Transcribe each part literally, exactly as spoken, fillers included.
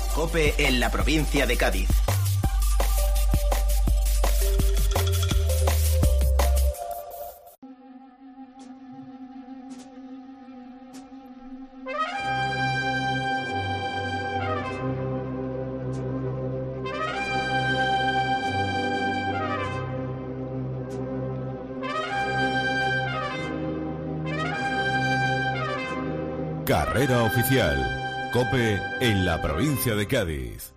COPE en la provincia de Cádiz. Carrera oficial. COPE en la provincia de Cádiz.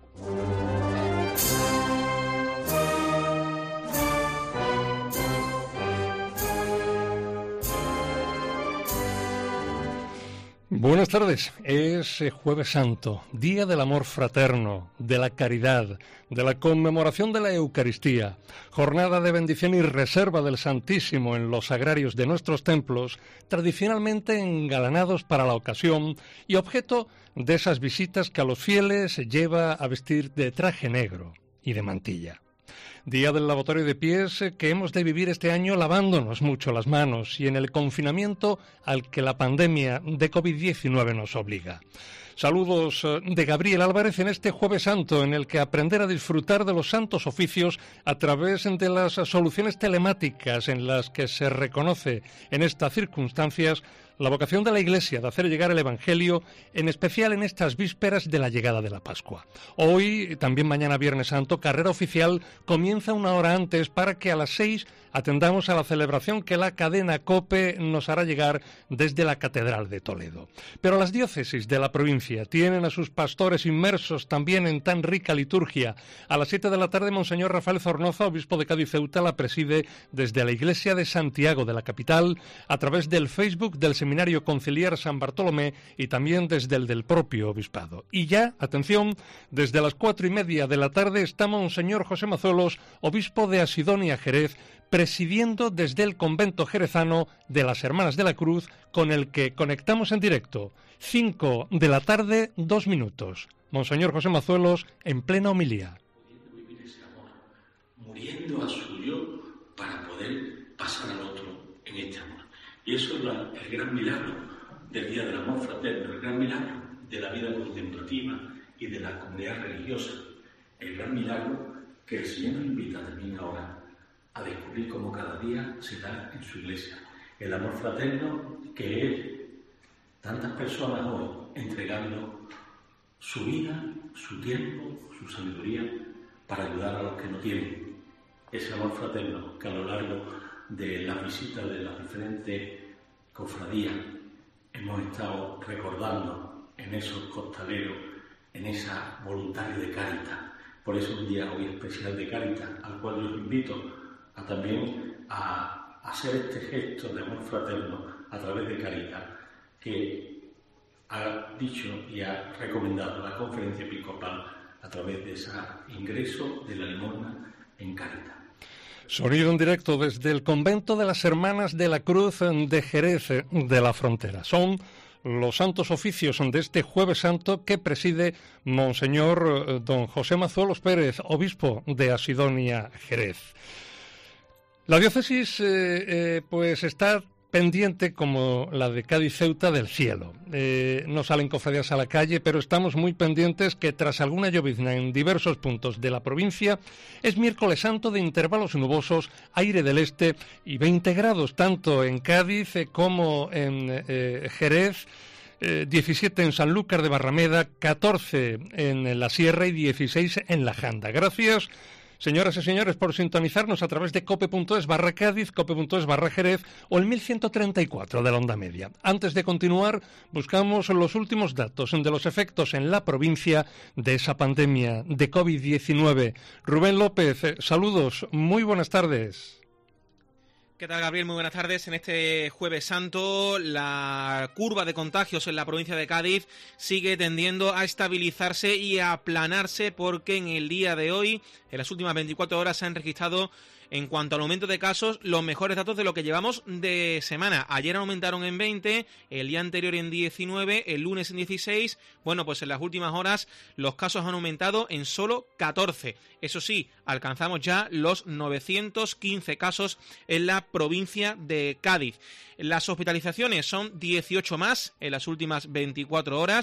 Buenas tardes. Es Jueves Santo, Día del Amor Fraterno, de la Caridad, de la conmemoración de la Eucaristía, jornada de bendición y reserva del Santísimo en los sagrarios de nuestros templos, tradicionalmente engalanados para la ocasión y objeto de esas visitas que a los fieles lleva a vestir de traje negro y de mantilla. Día del lavatorio de pies que hemos de vivir este año lavándonos mucho las manos y en el confinamiento al que la pandemia de COVID diecinueve nos obliga. Saludos de Gabriel Álvarez en este Jueves Santo en el que aprender a disfrutar de los santos oficios a través de las soluciones telemáticas en las que se reconoce en estas circunstancias la vocación de la Iglesia de hacer llegar el Evangelio, en especial en estas vísperas de la llegada de la Pascua. Hoy, también mañana Viernes Santo, carrera oficial comienza una hora antes para que a las seis atendamos a la celebración que la cadena COPE nos hará llegar desde la Catedral de Toledo. Pero las diócesis de la provincia tienen a sus pastores inmersos también en tan rica liturgia. A las siete de la tarde, Monseñor Rafael Zornoza, obispo de Cádiz Ceuta, la preside desde la Iglesia de Santiago de la capital, a través del Facebook del Seminario Conciliar San Bartolomé y también desde el del propio obispado. Y ya, atención, desde las cuatro y media de la tarde está Monseñor José Mazuelos, obispo de Asidonia Jerez, presidiendo desde el convento jerezano de las Hermanas de la Cruz, con el que conectamos en directo. Cinco de la tarde, dos minutos. Monseñor José Mazuelos, en plena homilía. Pudiendo vivir ese amor, muriendo a su yo para poder pasar al otro en este amor. Y eso es la, el gran milagro del Día del Amor Fraterno, el gran milagro de la vida contemplativa y de la comunidad religiosa. El gran milagro que el Señor nos invita también ahora a descubrir cómo cada día se da en su iglesia. El amor fraterno que es tantas personas hoy entregando su vida, su tiempo, su sabiduría para ayudar a los que no tienen. Ese amor fraterno que a lo largo de las visitas de las diferentes cofradías hemos estado recordando en esos costaleros, en esa voluntario de Cáritas. Por eso un día hoy especial de Cáritas, al cual yo os invito a también a hacer este gesto de amor fraterno a través de Cáritas que ha dicho y ha recomendado la Conferencia Episcopal a través de ese ingreso de la limosna en Cáritas. Sonido en directo desde el convento de las Hermanas de la Cruz de Jerez de la Frontera. Son los santos oficios de este Jueves Santo que preside Monseñor don José Mazuelos Pérez, obispo de Asidonia Jerez. La diócesis eh, eh, pues está pendiente, como la de Cádiz Ceuta, del cielo. Eh, no salen cofradías a la calle, pero estamos muy pendientes que tras alguna llovizna en diversos puntos de la provincia, es miércoles santo de intervalos nubosos, aire del este y veinte grados, tanto en Cádiz eh, como en eh, Jerez, eh, diecisiete en Sanlúcar de Barrameda, catorce en la Sierra y dieciséis en la Janda. Gracias, señoras y señores, por sintonizarnos a través de cope.es barra Cádiz, cope.es barra Jerez o el mil ciento treinta y cuatro de la onda media. Antes de continuar, buscamos los últimos datos de los efectos en la provincia de esa pandemia de COVID diecinueve. Rubén López, eh, saludos, muy buenas tardes. ¿Qué tal, Gabriel? Muy buenas tardes. En este Jueves Santo, la curva de contagios en la provincia de Cádiz sigue tendiendo a estabilizarse y a aplanarse, porque en el día de hoy, en las últimas veinticuatro horas, se han registrado, en cuanto al aumento de casos, los mejores datos de lo que llevamos de semana. Ayer aumentaron en veinte, el día anterior en diecinueve, el lunes en dieciséis. Bueno, pues en las últimas horas los casos han aumentado en solo catorce. Eso sí, alcanzamos ya los novecientos quince casos en la provincia de Cádiz. Las hospitalizaciones son dieciocho más en las últimas veinticuatro horas.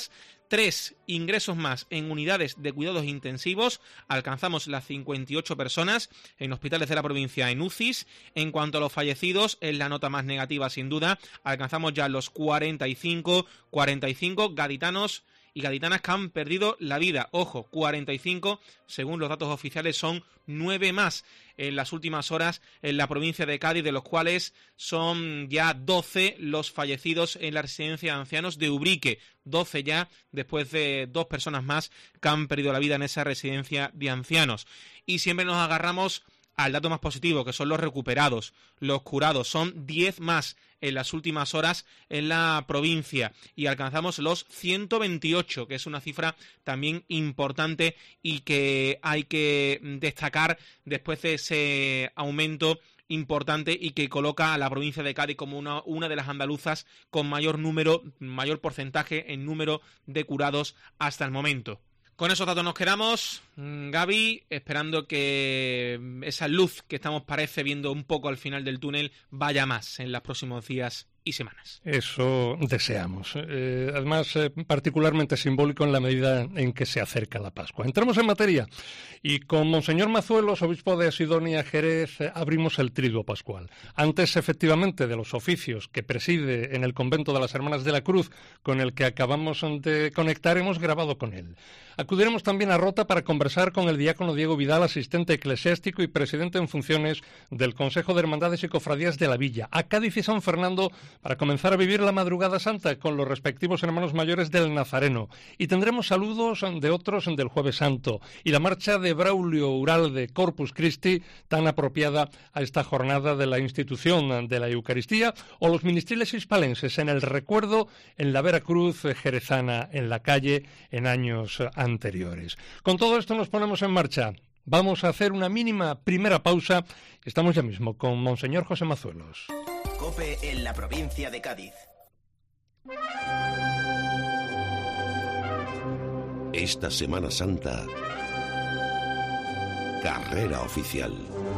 tres ingresos más en unidades de cuidados intensivos, alcanzamos las cincuenta y ocho personas en hospitales de la provincia en U C Is. En cuanto a los fallecidos, es la nota más negativa sin duda, alcanzamos ya los cuarenta y cinco, cuarenta y cinco gaditanos y gaditanas que han perdido la vida. Ojo, cuarenta y cinco, según los datos oficiales, son nueve más en las últimas horas en la provincia de Cádiz, de los cuales son ya doce los fallecidos en la residencia de ancianos de Ubrique. doce ya, después de dos personas más que han perdido la vida en esa residencia de ancianos. Y siempre nos agarramos al dato más positivo, que son los recuperados, los curados. Son diez más en las últimas horas en la provincia y alcanzamos los ciento veintiocho, que es una cifra también importante y que hay que destacar después de ese aumento importante y que coloca a la provincia de Cádiz como una, una de las andaluzas con mayor número, mayor porcentaje en número de curados hasta el momento. Con esos datos nos quedamos, Gaby, esperando que esa luz que estamos, parece, viendo un poco al final del túnel vaya más en los próximos días y semanas. Eso deseamos. Eh, además, eh, particularmente simbólico en la medida en que se acerca la Pascua. Entramos en materia y con Monseñor Mazuelos, obispo de Sidonia Jerez, eh, abrimos el triduo pascual. Antes, efectivamente, de los oficios que preside en el convento de las Hermanas de la Cruz, con el que acabamos de conectar, hemos grabado con él. Acudiremos también a Rota para conversar con el diácono Diego Vidal, asistente eclesiástico y presidente en funciones del Consejo de Hermandades y Cofradías de la Villa, a Cádiz y San Fernando, para comenzar a vivir la Madrugada Santa con los respectivos hermanos mayores del Nazareno. Y tendremos saludos de otros del Jueves Santo y la marcha de Braulio Uralde, Corpus Christi, tan apropiada a esta jornada de la institución de la Eucaristía, o los ministriles hispalenses en el recuerdo en la Veracruz jerezana, en la calle, en años anteriores. Con todo esto nos ponemos en marcha. Vamos a hacer una mínima primera pausa. Estamos ya mismo con Monseñor José Mazuelos. COPE en la provincia de Cádiz. Esta Semana Santa, carrera oficial.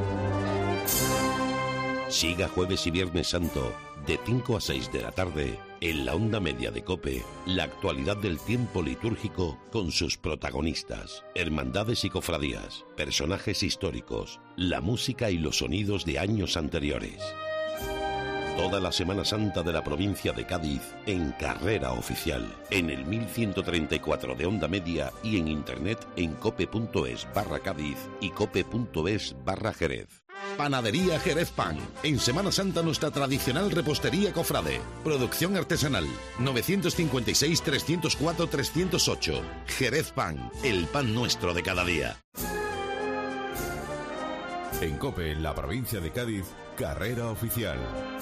Siga jueves y viernes santo, de cinco a seis de la tarde, en la onda media de COPE, la actualidad del tiempo litúrgico con sus protagonistas, hermandades y cofradías, personajes históricos, la música y los sonidos de años anteriores. Toda la Semana Santa de la provincia de Cádiz en carrera oficial, en el mil ciento treinta y cuatro de onda media y en internet en cope.es barra Cádiz y cope.es barra Jerez. Panadería Jerez Pan. En Semana Santa nuestra tradicional repostería cofrade. Producción artesanal. novecientos cincuenta y seis, trescientos cuatro, trescientos ocho. Jerez Pan. El pan nuestro de cada día. En COPE, en la provincia de Cádiz, carrera oficial.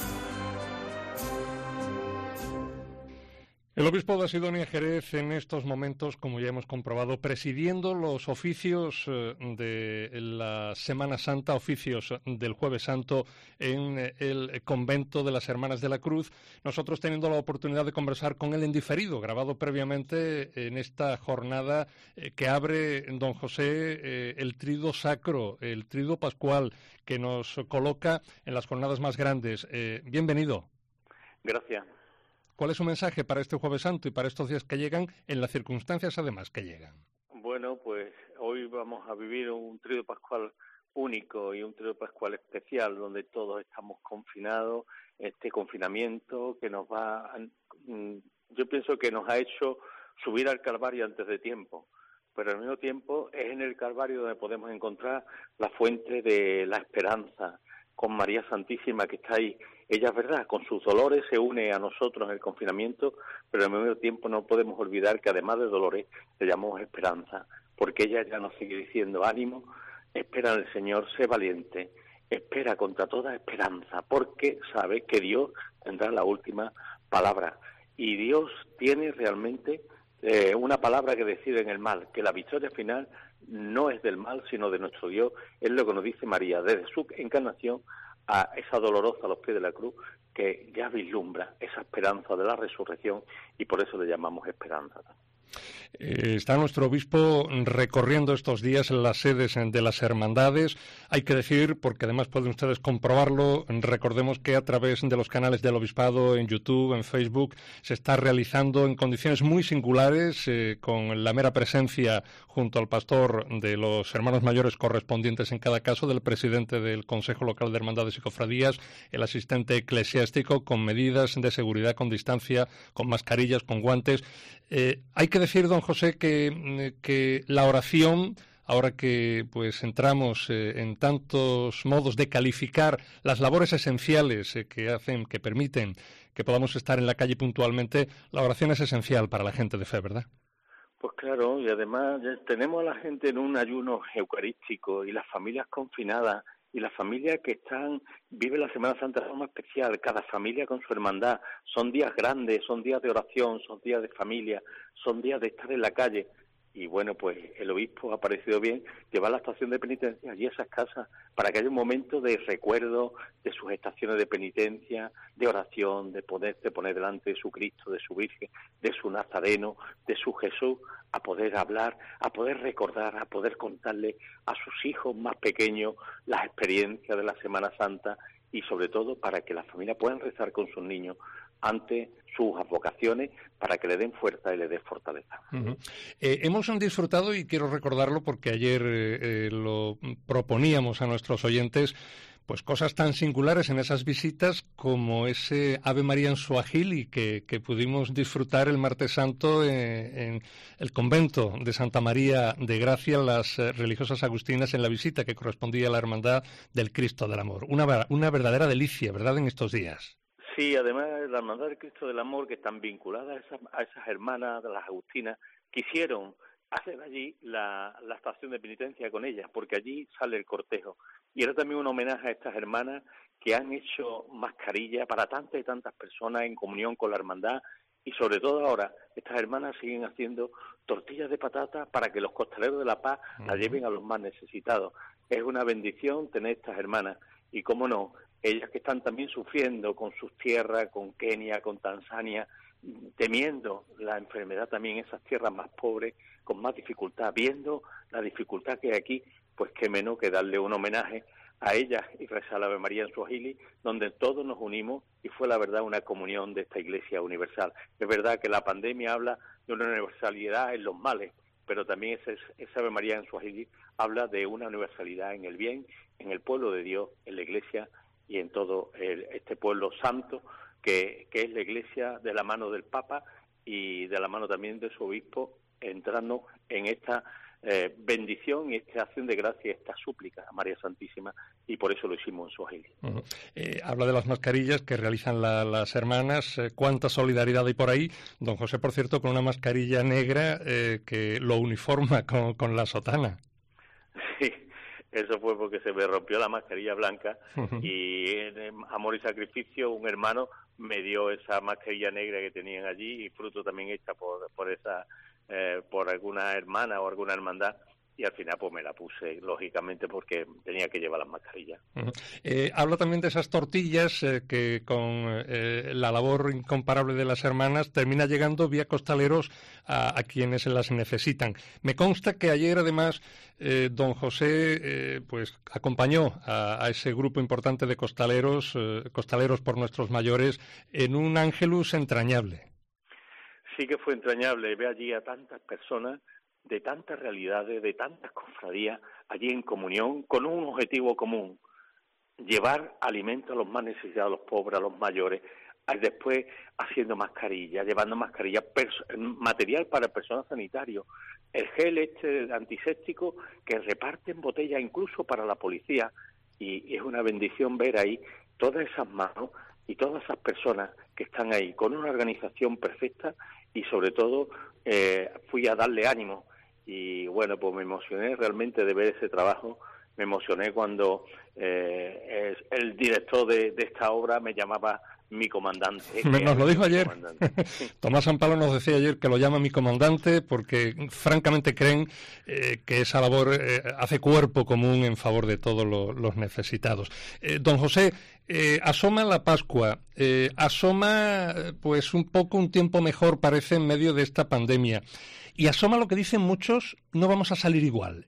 El obispo de Sidonia Jerez en estos momentos, como ya hemos comprobado, presidiendo los oficios de la Semana Santa, oficios del Jueves Santo en el convento de las Hermanas de la Cruz. Nosotros teniendo la oportunidad de conversar con él en diferido, grabado previamente en esta jornada que abre don José el triduo sacro, el triduo pascual, que nos coloca en las jornadas más grandes. Eh, bienvenido. Gracias. ¿Cuál es su mensaje para este Jueves Santo y para estos días que llegan, en las circunstancias además que llegan? Bueno, pues hoy vamos a vivir un triduo pascual único y un triduo pascual especial, donde todos estamos confinados, este confinamiento que nos va, a, yo pienso que nos ha hecho subir al Calvario antes de tiempo, pero al mismo tiempo es en el Calvario donde podemos encontrar la fuente de la esperanza, con María Santísima que está ahí. Ella es verdad, con sus dolores se une a nosotros en el confinamiento, pero al mismo tiempo no podemos olvidar que además de dolores le llamamos esperanza, porque ella ya nos sigue diciendo: ánimo, espera en el Señor, sé valiente, espera contra toda esperanza, porque sabe que Dios tendrá la última palabra. Y Dios tiene realmente eh, una palabra que decir en el mal, que la victoria final no es del mal, sino de nuestro Dios. Es lo que nos dice María, desde su encarnación a esa dolorosa a los pies de la cruz, que ya vislumbra esa esperanza de la resurrección, y por eso le llamamos esperanza. Eh, está nuestro obispo recorriendo estos días las sedes de las hermandades. Hay que decir, porque además pueden ustedes comprobarlo, recordemos que a través de los canales del obispado en YouTube, en Facebook, se está realizando en condiciones muy singulares, eh, con la mera presencia junto al pastor de los hermanos mayores correspondientes en cada caso, del presidente del Consejo Local de Hermandades y Cofradías, el asistente eclesiástico, con medidas de seguridad, con distancia, con mascarillas, con guantes. Eh, hay que decir, don José, que, que la oración, ahora que pues entramos eh, en tantos modos de calificar las labores esenciales eh, que hacen, que permiten que podamos estar en la calle puntualmente, la oración es esencial para la gente de fe, ¿verdad? Pues claro, y además ya tenemos a la gente en un ayuno eucarístico y las familias confinadas y las familias que están, viven la Semana Santa de forma especial, cada familia con su hermandad. Son días grandes, son días de oración, son días de familia, son días de estar en la calle. Y bueno, pues el obispo ha parecido bien llevar la estación de penitencia allí a esas casas para que haya un momento de recuerdo de sus estaciones de penitencia, de oración, de poderse poner delante de su Cristo, de su Virgen, de su Nazareno, de su Jesús, a poder hablar, a poder recordar, a poder contarle a sus hijos más pequeños las experiencias de la Semana Santa y sobre todo para que las familias puedan rezar con sus niños ante sus vocaciones para que le den fuerza y le den fortaleza. Uh-huh. Eh, hemos disfrutado, y quiero recordarlo porque ayer eh, eh, lo proponíamos a nuestros oyentes, pues cosas tan singulares en esas visitas como ese Ave María en Suajili que, que pudimos disfrutar el martes santo eh, en el convento de Santa María de Gracia, las eh, religiosas agustinas, en la visita que correspondía a la Hermandad del Cristo del Amor. Una, una verdadera delicia, ¿verdad?, en estos días. Sí, además la Hermandad del Cristo del Amor, que están vinculadas a esas, a esas hermanas de las agustinas, quisieron hacer allí la, la estación de penitencia con ellas, porque allí sale el cortejo. Y era también un homenaje a estas hermanas que han hecho mascarilla para tantas y tantas personas en comunión con la hermandad, y sobre todo ahora, estas hermanas siguen haciendo tortillas de patata para que los costaleros de la paz uh-huh. las lleven a los más necesitados. Es una bendición tener estas hermanas, y cómo no, ellas que están también sufriendo con sus tierras, con Kenia, con Tanzania, temiendo la enfermedad también en esas tierras más pobres, con más dificultad, viendo la dificultad que hay aquí, pues qué menos que darle un homenaje a ellas y rezar la Ave María en Suajili, donde todos nos unimos y fue la verdad una comunión de esta Iglesia universal. Es verdad que la pandemia habla de una universalidad en los males, pero también ese, esa Ave María en Suajili habla de una universalidad en el bien, en el pueblo de Dios, en la Iglesia y en todo el, este pueblo santo que, que es la Iglesia, de la mano del Papa y de la mano también de su obispo, entrando en esta eh, bendición y esta acción de gracia, esta súplica a María Santísima, y por eso lo hicimos en Suajili. Uh-huh. Eh, habla de las mascarillas que realizan la, las hermanas, eh, cuánta solidaridad hay por ahí. Don José, por cierto, con una mascarilla negra eh, que lo uniforma con, con la sotana. Sí. Eso fue porque se me rompió la mascarilla blanca uh-huh. y en Amor y Sacrificio un hermano me dio esa mascarilla negra que tenían allí, y fruto también hecha por por esa eh, por alguna hermana o alguna hermandad, y al final pues me la puse, lógicamente, porque tenía que llevar las mascarillas. Uh-huh. Eh, habla también de esas tortillas eh, que con eh, la labor incomparable de las hermanas termina llegando vía costaleros a, a quienes las necesitan. Me consta que ayer además eh, don José eh, pues acompañó a, a ese grupo importante de costaleros, eh, costaleros por nuestros mayores, en un ángelus entrañable. Sí que fue entrañable, ve allí a tantas personas de tantas realidades, de tantas cofradías, allí en comunión, con un objetivo común: llevar alimento a los más necesitados, a los pobres, a los mayores, después haciendo mascarillas, llevando mascarillas, material para el personal sanitario, el gel este el antiséptico que reparten botellas incluso para la policía, y es una bendición ver ahí todas esas manos y todas esas personas que están ahí con una organización perfecta, y sobre todo eh, fui a darle ánimo. Y bueno, pues me emocioné realmente de ver ese trabajo. Me emocioné cuando eh, el director de, de esta obra me llamaba mi comandante. Nos lo dijo ayer. Tomás Ampalo nos decía ayer que lo llama mi comandante porque francamente creen eh, que esa labor eh, hace cuerpo común en favor de todos lo, los necesitados. Eh, don José, eh, asoma la Pascua, eh, asoma pues un poco un tiempo mejor, parece, en medio de esta pandemia. y asoma lo que dicen muchos, no vamos a salir igual.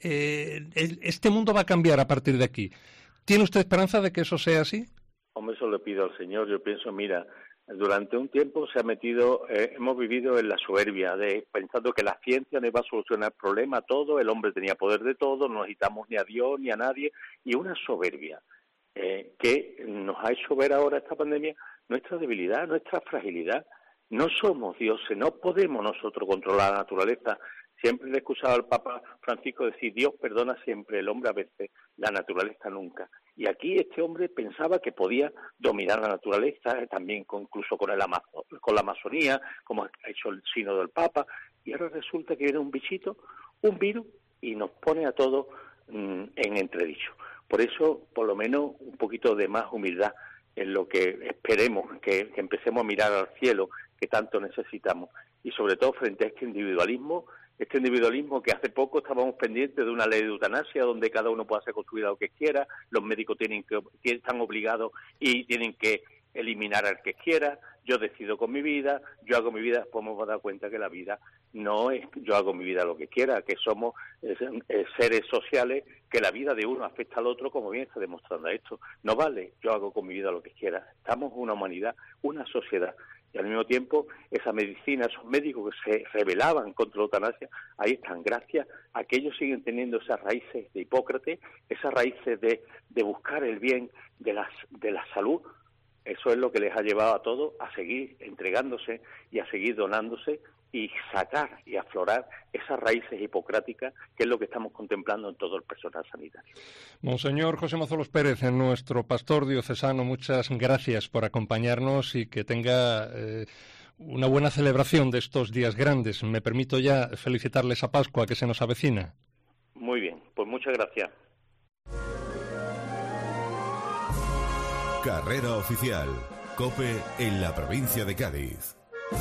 Eh, el, este mundo va a cambiar a partir de aquí. ¿Tiene usted esperanza de que eso sea así? Hombre, eso le pido al Señor. Yo pienso, mira, durante un tiempo se ha metido, eh, hemos vivido en la soberbia, de pensando que la ciencia nos iba a solucionar el problema todo, el hombre tenía poder de todo, no necesitamos ni a Dios ni a nadie, y una soberbia eh, que nos ha hecho ver ahora esta pandemia nuestra debilidad, nuestra fragilidad. No somos dioses, no podemos nosotros controlar la naturaleza. Siempre le he escuchado al Papa Francisco decir, Dios perdona siempre, el hombre a veces, la naturaleza nunca. Y aquí este hombre pensaba que podía dominar la naturaleza, eh, también con, incluso con, el Amazo, con la Amazonía, como ha hecho el sínodo del Papa, y ahora resulta que viene un bichito, un virus, y nos pone a todos mmm, en entredicho. Por eso, por lo menos, un poquito de más humildad en lo que esperemos, que, que empecemos a mirar al cielo, que tanto necesitamos, y sobre todo frente a este individualismo, este individualismo que hace poco estábamos pendientes de una ley de eutanasia donde cada uno puede hacer con su vida lo que quiera, los médicos tienen que están obligados y tienen que eliminar al que quiera, yo decido con mi vida, yo hago mi vida, después me voy a dar cuenta que la vida no es yo hago mi vida lo que quiera, que somos eh, eh, seres sociales, que la vida de uno afecta al otro, como bien está demostrando esto. No vale, yo hago con mi vida lo que quiera. Estamos una humanidad, una sociedad, y al mismo tiempo esa medicina, esos médicos que se rebelaban contra la eutanasia, ahí están, gracias a que ellos siguen teniendo esas raíces de Hipócrates, esas raíces de, de buscar el bien de, las, de la salud. Eso es lo que les ha llevado a todos a seguir entregándose y a seguir donándose y sacar y aflorar esas raíces hipocráticas, que es lo que estamos contemplando en todo el personal sanitario. Monseñor José Mozolos Pérez, nuestro pastor diocesano, muchas gracias por acompañarnos y que tenga eh, una buena celebración de estos días grandes. Me permito ya felicitarles a Pascua, que se nos avecina. Muy bien, pues muchas gracias. Carrera oficial. COPE en la provincia de Cádiz.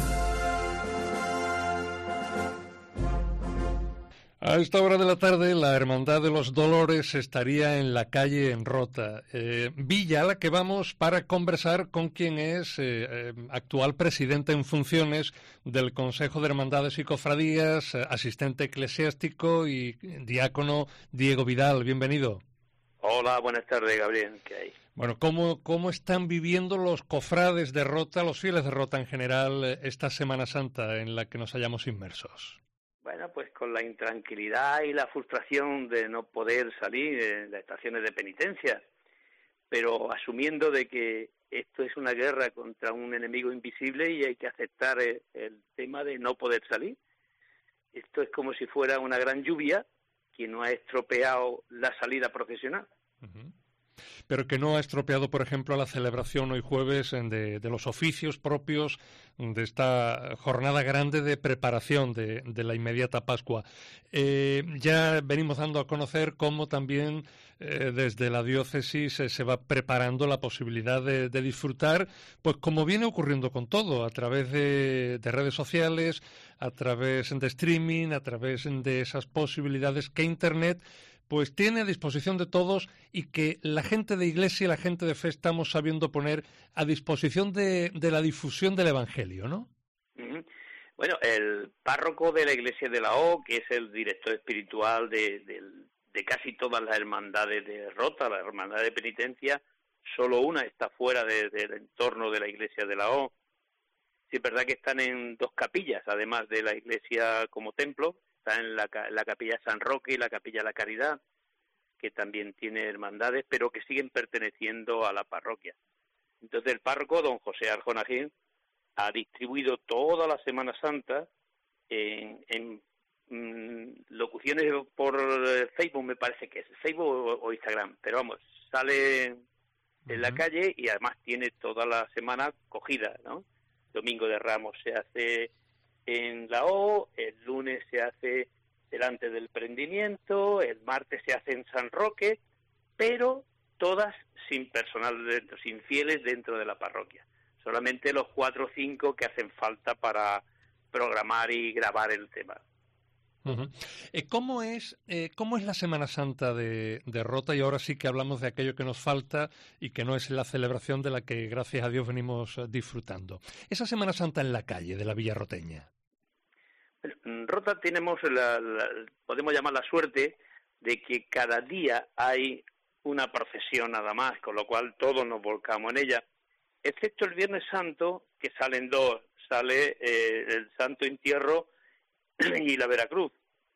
A esta hora de la tarde, la Hermandad de los Dolores estaría en la calle en Rota, eh, villa a la que vamos para conversar con quien es eh, eh, actual presidente en funciones del Consejo de Hermandades y Cofradías, eh, asistente eclesiástico y diácono Diego Vidal. Bienvenido. Hola, buenas tardes, Gabriel. ¿Qué hay? Bueno, ¿cómo, cómo están viviendo los cofrades de Rota, los fieles de Rota en general, eh, esta Semana Santa en la que nos hallamos inmersos? Bueno, pues con la intranquilidad y la frustración de no poder salir en las estaciones de penitencia, pero asumiendo de que esto es una guerra contra un enemigo invisible y hay que aceptar el, el tema de no poder salir. Esto es como si fuera una gran lluvia que no ha estropeado la salida profesional. Uh-huh. Pero que no ha estropeado, por ejemplo, la celebración hoy jueves de, de los oficios propios de esta jornada grande de preparación de, de la inmediata Pascua. Eh, ya venimos dando a conocer cómo también eh, desde la diócesis eh, se va preparando la posibilidad de, de disfrutar, pues como viene ocurriendo con todo, a través de, de redes sociales, a través de streaming, a través de esas posibilidades que Internet pues tiene a disposición de todos y que la gente de Iglesia y la gente de fe estamos sabiendo poner a disposición de, de la difusión del Evangelio, ¿no? Uh-huh. Bueno, el párroco de la Iglesia de la O, que es el director espiritual de, de, de casi todas las hermandades de Rota, la hermandad de penitencia, solo una está fuera de, del entorno de la Iglesia de la O. Sí, es verdad que están en dos capillas, además de la Iglesia como templo. Está en la, la capilla San Roque y la capilla La Caridad, que también tiene hermandades, pero que siguen perteneciendo a la parroquia. Entonces el párroco, don José Arjona Gil, ha distribuido toda la Semana Santa en, en mmm, locuciones por Facebook, me parece que es, Facebook o, o Instagram, pero vamos, sale en uh-huh. la calle y además tiene toda la semana cogida, ¿no? Domingo de Ramos se hace en la O, el lunes se hace delante del prendimiento, el martes se hace en San Roque, pero todas sin personal dentro, sin fieles dentro de la parroquia. Solamente los cuatro o cinco que hacen falta para programar y grabar el tema. Uh-huh. Eh, ¿Cómo es eh, cómo es la Semana Santa de, de Rota? Y ahora sí que hablamos de aquello que nos falta y que no es la celebración de la que, gracias a Dios, venimos disfrutando. Esa Semana Santa en la calle de la Villa Roteña. Bueno, Rota tenemos, la, la, podemos llamar la suerte, de que cada día hay una procesión nada más, con lo cual todos nos volcamos en ella, excepto el Viernes Santo, que salen dos, sale eh, el Santo Entierro y la Veracruz,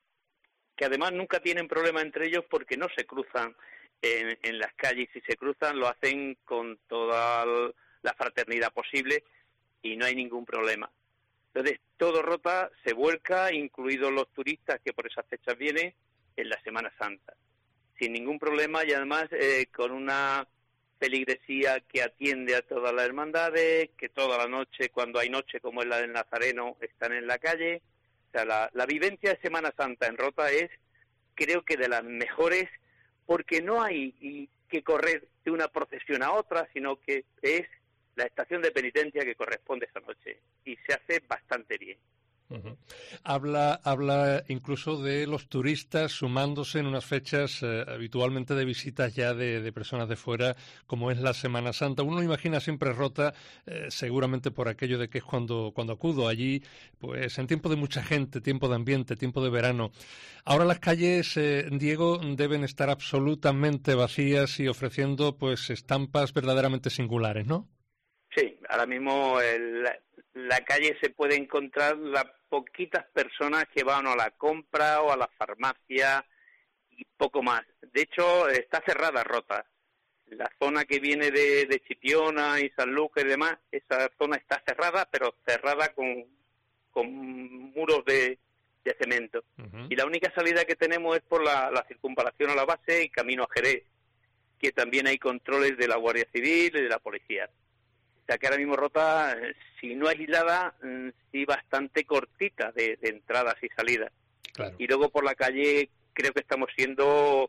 que además nunca tienen problema entre ellos porque no se cruzan en, en las calles, si se cruzan lo hacen con toda la fraternidad posible y no hay ningún problema. Entonces todo Rota se vuelca, incluidos los turistas que por esas fechas vienen, en la Semana Santa, sin ningún problema y además eh, con una feligresía que atiende a todas las hermandades, que toda la noche, cuando hay noche como es la del Nazareno, están en la calle. O sea, la, la vivencia de Semana Santa en Rota es, creo que de las mejores, porque no hay y, que correr de una procesión a otra, sino que es la estación de penitencia que corresponde esa noche y se hace bastante bien. Uh-huh. Habla, habla incluso de los turistas sumándose en unas fechas eh, habitualmente de visitas ya de, de personas de fuera, como es la Semana Santa. Uno imagina siempre Rota, eh, seguramente por aquello de que es cuando, cuando acudo allí, pues en tiempo de mucha gente, tiempo de ambiente, tiempo de verano. Ahora las calles, eh, Diego, deben estar absolutamente vacías y ofreciendo pues estampas verdaderamente singulares, ¿no? Sí, ahora mismo el, la calle se puede encontrar las poquitas personas que van a la compra o a la farmacia y poco más. De hecho, está cerrada Rota. La zona que viene de, de Chipiona y San Lucas y demás, esa zona está cerrada, pero cerrada con, con muros de, de cemento. Uh-huh. Y la única salida que tenemos es por la, la circunvalación a la base y camino a Jerez, que también hay controles de la Guardia Civil y de la policía. O sea que ahora mismo Rota, si no aislada, sí bastante cortita de, de entradas y salidas. Claro. Y luego por la calle creo que estamos siendo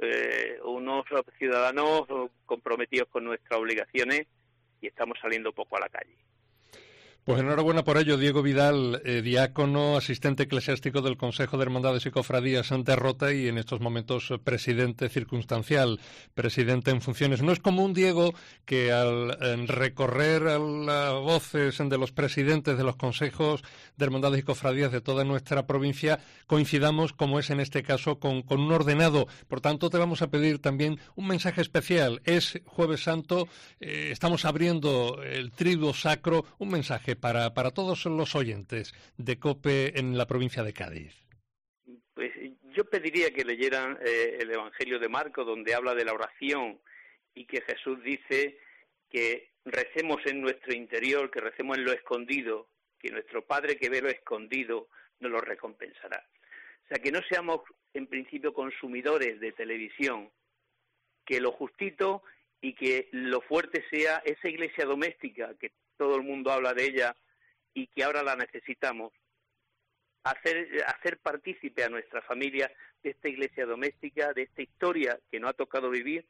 eh, unos ciudadanos comprometidos con nuestras obligaciones y estamos saliendo poco a la calle. Pues enhorabuena por ello, Diego Vidal, eh, diácono, asistente eclesiástico del Consejo de Hermandades y Cofradías ante Rota y en estos momentos eh, presidente circunstancial, presidente en funciones. No es común, Diego, que al en recorrer las voces de los presidentes de los consejos de hermandades y cofradías de toda nuestra provincia coincidamos, como es en este caso, con, con un ordenado. Por tanto, te vamos a pedir también un mensaje especial. Es Jueves Santo, eh, estamos abriendo el triduo sacro, un mensaje Para, para todos los oyentes de COPE en la provincia de Cádiz. Pues yo pediría que leyeran eh, el Evangelio de Marcos, donde habla de la oración y que Jesús dice que recemos en nuestro interior, que recemos en lo escondido, que nuestro Padre que ve lo escondido nos lo recompensará. O sea, que no seamos en principio consumidores de televisión, que lo justito y que lo fuerte sea esa iglesia doméstica que todo el mundo habla de ella y que ahora la necesitamos, hacer hacer partícipe a nuestra familia de esta iglesia doméstica, de esta historia que nos ha tocado vivir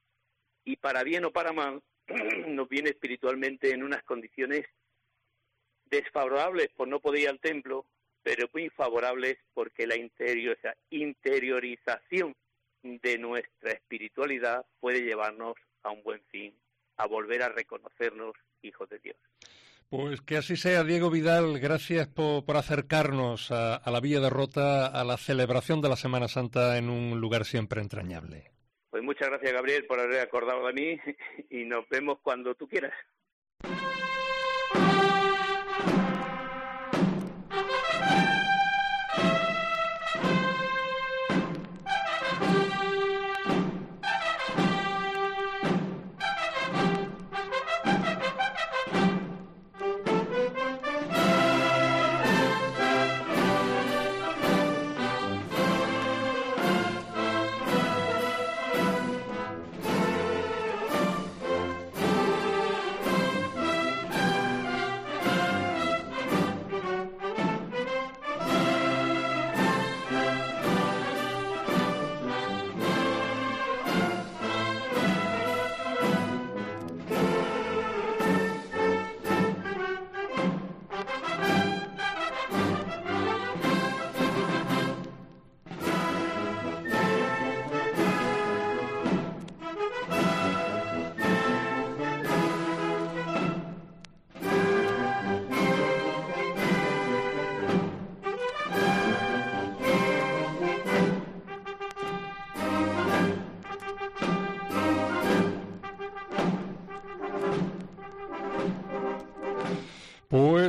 y para bien o para mal nos viene espiritualmente en unas condiciones desfavorables por no poder ir al templo, pero muy favorables porque la interioriza, interiorización de nuestra espiritualidad puede llevarnos a un buen fin, a volver a reconocernos hijos de Dios. Pues que así sea, Diego Vidal. Gracias por, por acercarnos a, a la Villa de Rota, a la celebración de la Semana Santa en un lugar siempre entrañable. Pues muchas gracias, Gabriel, por haber acordado de mí y nos vemos cuando tú quieras.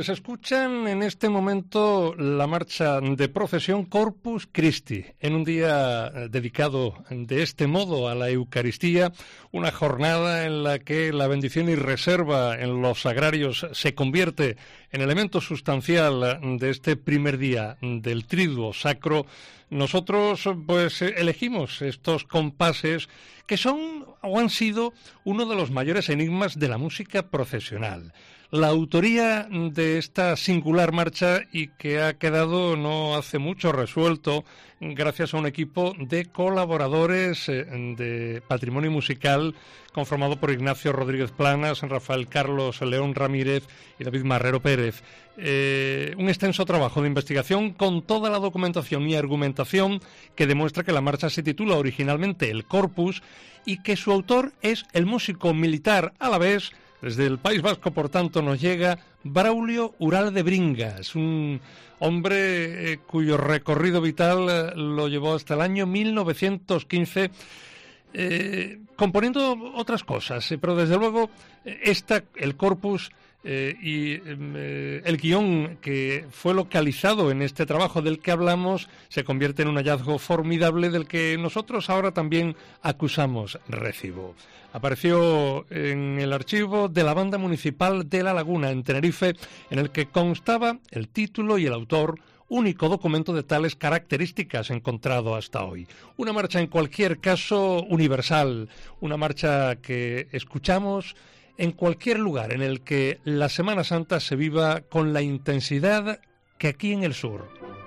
Pues escuchan en este momento la marcha de procesión Corpus Christi, en un día dedicado de este modo a la Eucaristía, una jornada en la que la bendición y reserva en los sagrarios se convierte en elemento sustancial de este primer día del Triduo Sacro. Nosotros pues elegimos estos compases que son o han sido uno de los mayores enigmas de la música procesional. La autoría de esta singular marcha y que ha quedado no hace mucho resuelto gracias a un equipo de colaboradores de patrimonio musical conformado por Ignacio Rodríguez Planas, Rafael Carlos León Ramírez y David Marrero Pérez. Eh, un extenso trabajo de investigación con toda la documentación y argumentación que demuestra que la marcha se titula originalmente El Corpus y que su autor es el músico militar alavés. Desde el País Vasco, por tanto, nos llega Braulio Ural de Bringas, un hombre eh, cuyo recorrido vital eh, lo llevó hasta el año mil novecientos quince, eh, componiendo otras cosas, eh, pero desde luego eh, esta, el Corpus eh, y eh, el guión que fue localizado en este trabajo del que hablamos se convierte en un hallazgo formidable del que nosotros ahora también acusamos recibo. Apareció en el archivo de la Banda Municipal de La Laguna, en Tenerife, en el que constaba el título y el autor, único documento de tales características encontrado hasta hoy. Una marcha, en cualquier caso, universal, una marcha que escuchamos en cualquier lugar en el que la Semana Santa se viva con la intensidad que aquí en el sur.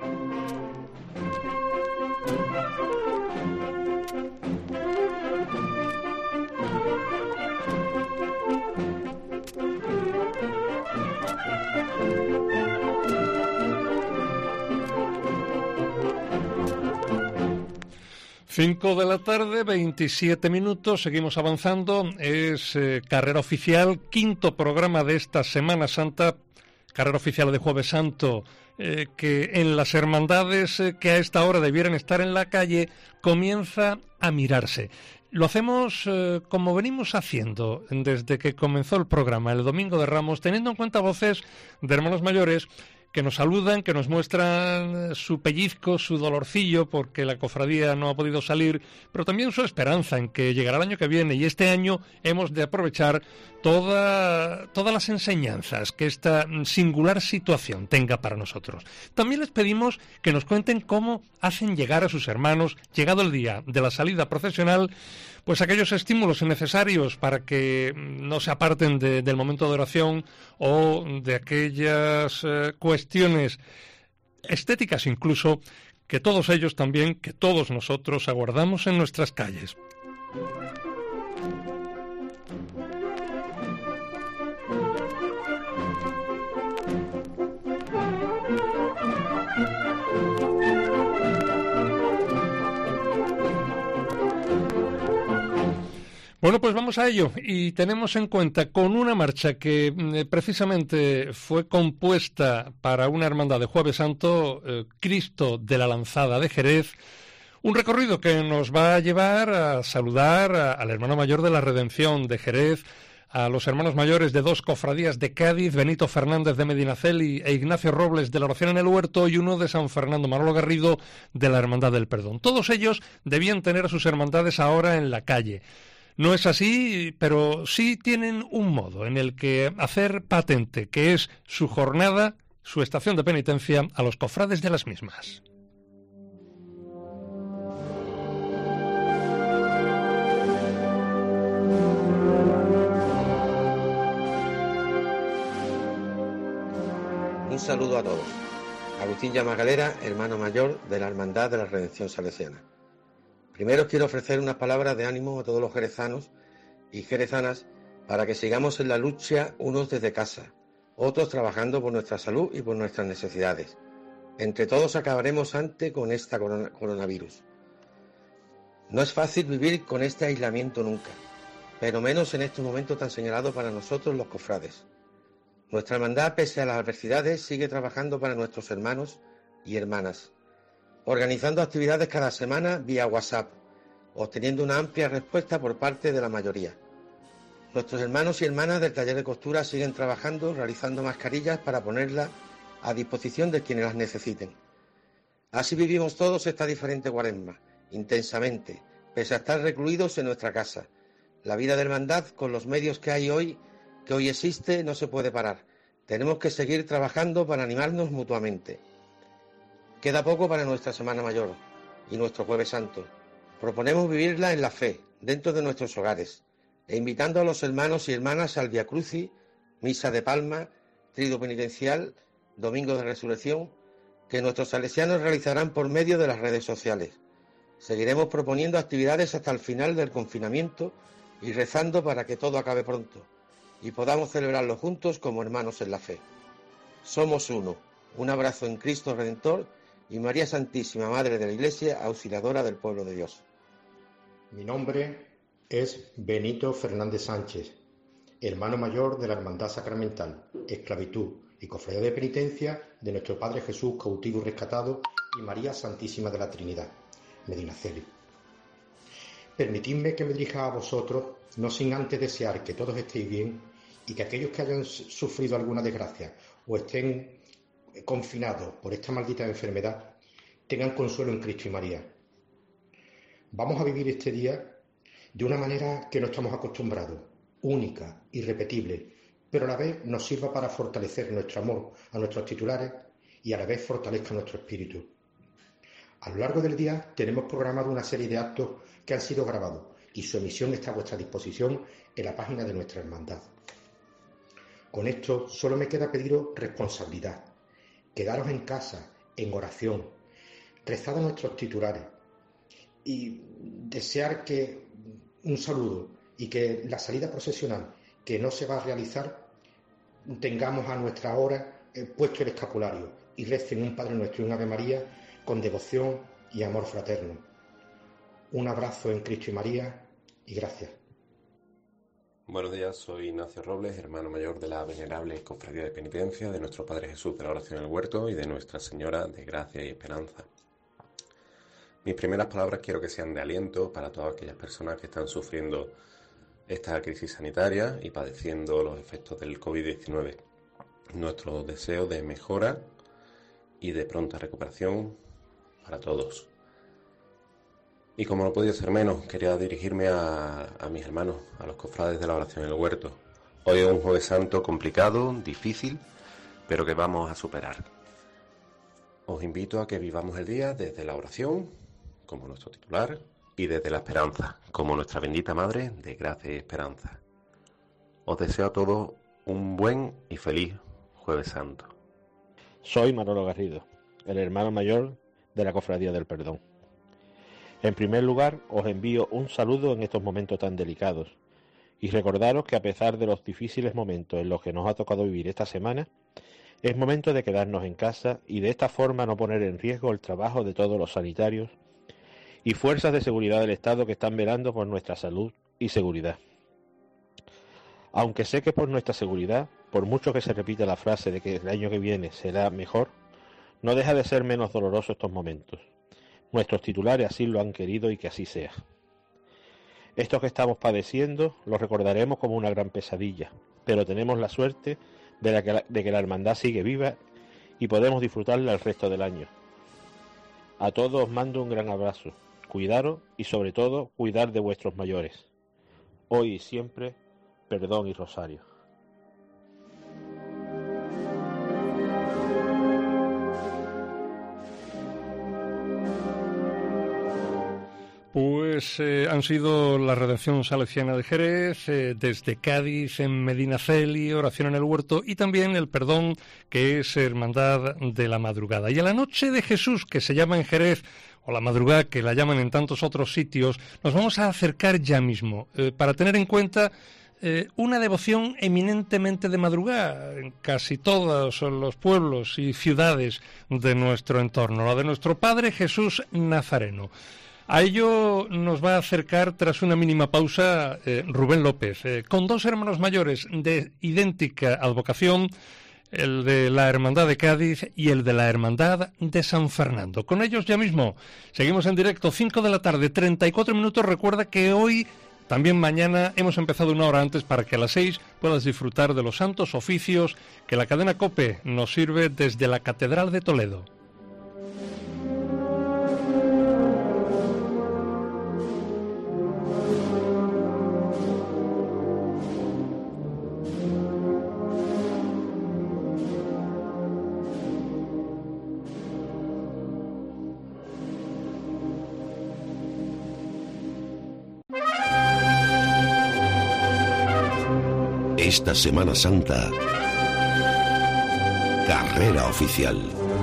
Cinco de la tarde, veintisiete minutos, seguimos avanzando, es eh, Carrera Oficial, quinto programa de esta Semana Santa, Carrera Oficial de Jueves Santo, eh, que en las hermandades eh, que a esta hora debieran estar en la calle, comienza a mirarse. Lo hacemos eh, como venimos haciendo desde que comenzó el programa, el Domingo de Ramos, teniendo en cuenta voces de hermanos mayores que nos saludan, que nos muestran su pellizco, su dolorcillo, porque la cofradía no ha podido salir, pero también su esperanza en que llegará el año que viene, y este año hemos de aprovechar toda, todas las enseñanzas que esta singular situación tenga para nosotros. También les pedimos que nos cuenten cómo hacen llegar a sus hermanos, llegado el día de la salida procesional, pues aquellos estímulos necesarios para que no se aparten de, del momento de oración o de aquellas eh, cuestiones estéticas incluso, que todos ellos también, que todos nosotros aguardamos en nuestras calles. Bueno, pues vamos a ello y tenemos en cuenta con una marcha que eh, precisamente fue compuesta para una hermandad de Jueves Santo, eh, Cristo de la Lanzada de Jerez, un recorrido que nos va a llevar a saludar a, al hermano mayor de la Redención de Jerez, a los hermanos mayores de dos cofradías de Cádiz, Benito Fernández de Medinaceli e Ignacio Robles de la Oración en el Huerto, y uno de San Fernando, Manolo Garrido, de la Hermandad del Perdón. Todos ellos debían tener a sus hermandades ahora en la calle. No es así, pero sí tienen un modo en el que hacer patente, que es su jornada, su estación de penitencia a los cofrades de las mismas. Un saludo a todos. Agustín Llamagalera, hermano mayor de la Hermandad de la Redención Salesiana. Primero os quiero ofrecer unas palabras de ánimo a todos los jerezanos y jerezanas para que sigamos en la lucha, unos desde casa, otros trabajando por nuestra salud y por nuestras necesidades. Entre todos acabaremos antes con esta corona, coronavirus. No es fácil vivir con este aislamiento nunca, pero menos en estos momentos tan señalados para nosotros los cofrades. Nuestra hermandad, pese a las adversidades, sigue trabajando para nuestros hermanos y hermanas, organizando actividades cada semana vía WhatsApp, obteniendo una amplia respuesta por parte de la mayoría. Nuestros hermanos y hermanas del taller de costura siguen trabajando, realizando mascarillas para ponerlas a disposición de quienes las necesiten. Así vivimos todos esta diferente cuaresma, intensamente, pese a estar recluidos en nuestra casa. La vida de hermandad, con los medios que hay hoy, que hoy existe, no se puede parar. Tenemos que seguir trabajando para animarnos mutuamente. Queda poco para nuestra Semana Mayor y nuestro Jueves Santo. Proponemos vivirla en la fe, dentro de nuestros hogares, e invitando a los hermanos y hermanas al Via Crucis, Misa de Palma, Triduo Penitencial, Domingo de Resurrección, que nuestros salesianos realizarán por medio de las redes sociales. Seguiremos proponiendo actividades hasta el final del confinamiento y rezando para que todo acabe pronto y podamos celebrarlo juntos como hermanos en la fe. Somos uno. Un abrazo en Cristo Redentor y María Santísima, Madre de la Iglesia, auxiliadora del pueblo de Dios. Mi nombre es Benito Fernández Sánchez, hermano mayor de la Hermandad Sacramental, Esclavitud y Cofradía de Penitencia de nuestro Padre Jesús cautivo y rescatado y María Santísima de la Trinidad, Medinaceli. Permitidme que me dirija a vosotros, no sin antes desear que todos estéis bien y que aquellos que hayan sufrido alguna desgracia o estén confinados por esta maldita enfermedad tengan consuelo en Cristo y María. Vamos a vivir este día de una manera que no estamos acostumbrados, única, irrepetible, pero a la vez nos sirva para fortalecer nuestro amor a nuestros titulares y a la vez fortalezca nuestro espíritu. A lo largo del día tenemos programado una serie de actos que han sido grabados y su emisión está a vuestra disposición en la página de nuestra hermandad. Con esto solo me queda pediros responsabilidad, quedaros en casa, en oración, rezad a nuestros titulares y desear que un saludo y que la salida procesional que no se va a realizar tengamos a nuestra hora eh, puesto el escapulario y recen un Padre Nuestro y un Ave María con devoción y amor fraterno. Un abrazo en Cristo y María y gracias. Buenos días, soy Ignacio Robles, hermano mayor de la Venerable Cofradía de Penitencia de nuestro Padre Jesús de la Oración en el Huerto y de Nuestra Señora de Gracia y Esperanza. Mis primeras palabras quiero que sean de aliento para todas aquellas personas que están sufriendo esta crisis sanitaria y padeciendo los efectos del COVID diecinueve. Nuestro deseo de mejora y de pronta recuperación para todos. Y como no podía ser menos, quería dirigirme a, a mis hermanos, a los cofrades de la Oración en el Huerto. Hoy es un Jueves Santo complicado, difícil, pero que vamos a superar. Os invito a que vivamos el día desde la oración, como nuestro titular, y desde la esperanza, como nuestra bendita Madre de Gracia y Esperanza. Os deseo a todos un buen y feliz Jueves Santo. Soy Manolo Garrido, el hermano mayor de la Cofradía del Perdón. En primer lugar, os envío un saludo en estos momentos tan delicados y recordaros que a pesar de los difíciles momentos en los que nos ha tocado vivir esta semana, es momento de quedarnos en casa y de esta forma no poner en riesgo el trabajo de todos los sanitarios y fuerzas de seguridad del Estado que están velando por nuestra salud y seguridad. Aunque sé que por nuestra seguridad, por mucho que se repita la frase de que el año que viene será mejor, no deja de ser menos doloroso estos momentos. Nuestros titulares así lo han querido y que así sea. Esto que estamos padeciendo lo recordaremos como una gran pesadilla, pero tenemos la suerte de, la que, la, de que la hermandad sigue viva y podemos disfrutarla el resto del año. A todos os mando un gran abrazo, cuidaros y sobre todo cuidar de vuestros mayores. Hoy y siempre, perdón y rosario. Pues eh, han sido la Redención Salesiana de Jerez, eh, desde Cádiz, en Medinaceli, Oración en el Huerto y también el Perdón, que es Hermandad de la Madrugada. Y a la Noche de Jesús, que se llama en Jerez, o la Madrugada, que la llaman en tantos otros sitios, nos vamos a acercar ya mismo, eh, para tener en cuenta eh, una devoción eminentemente de madrugada en casi todos los pueblos y ciudades de nuestro entorno, la de nuestro Padre Jesús Nazareno. A ello nos va a acercar, tras una mínima pausa, eh, Rubén López, eh, con dos hermanos mayores de idéntica advocación, el de la Hermandad de Cádiz y el de la Hermandad de San Fernando. Con ellos ya mismo seguimos en directo, cinco de la tarde, treinta y cuatro minutos. Recuerda que hoy También mañana hemos empezado una hora antes para que a las seis puedas disfrutar de los santos oficios que la cadena COPE nos sirve desde la Catedral de Toledo. Esta Semana Santa, carrera oficial.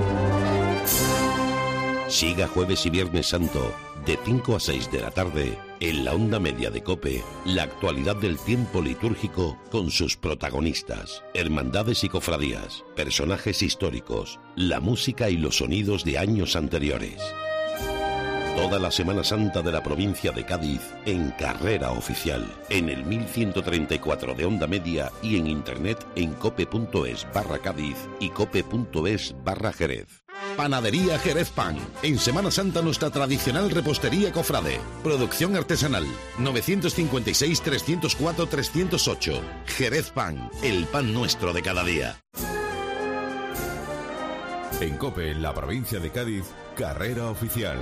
Siga jueves y viernes santo, de cinco a seis de la tarde, en la onda media de COPE, la actualidad del tiempo litúrgico con sus protagonistas, hermandades y cofradías, personajes históricos, la música y los sonidos de años anteriores. Toda la Semana Santa de la provincia de Cádiz en carrera oficial, en el mil ciento treinta y cuatro de onda media y en internet en cope.es barra Cádiz y cope.es barra Jerez. Panadería Jerez Pan. En Semana Santa nuestra tradicional repostería cofrade. Producción artesanal. novecientos cincuenta y seis, trescientos cuatro, trescientos ocho. Jerez Pan. El pan nuestro de cada día. En COPE, en la provincia de Cádiz, carrera oficial.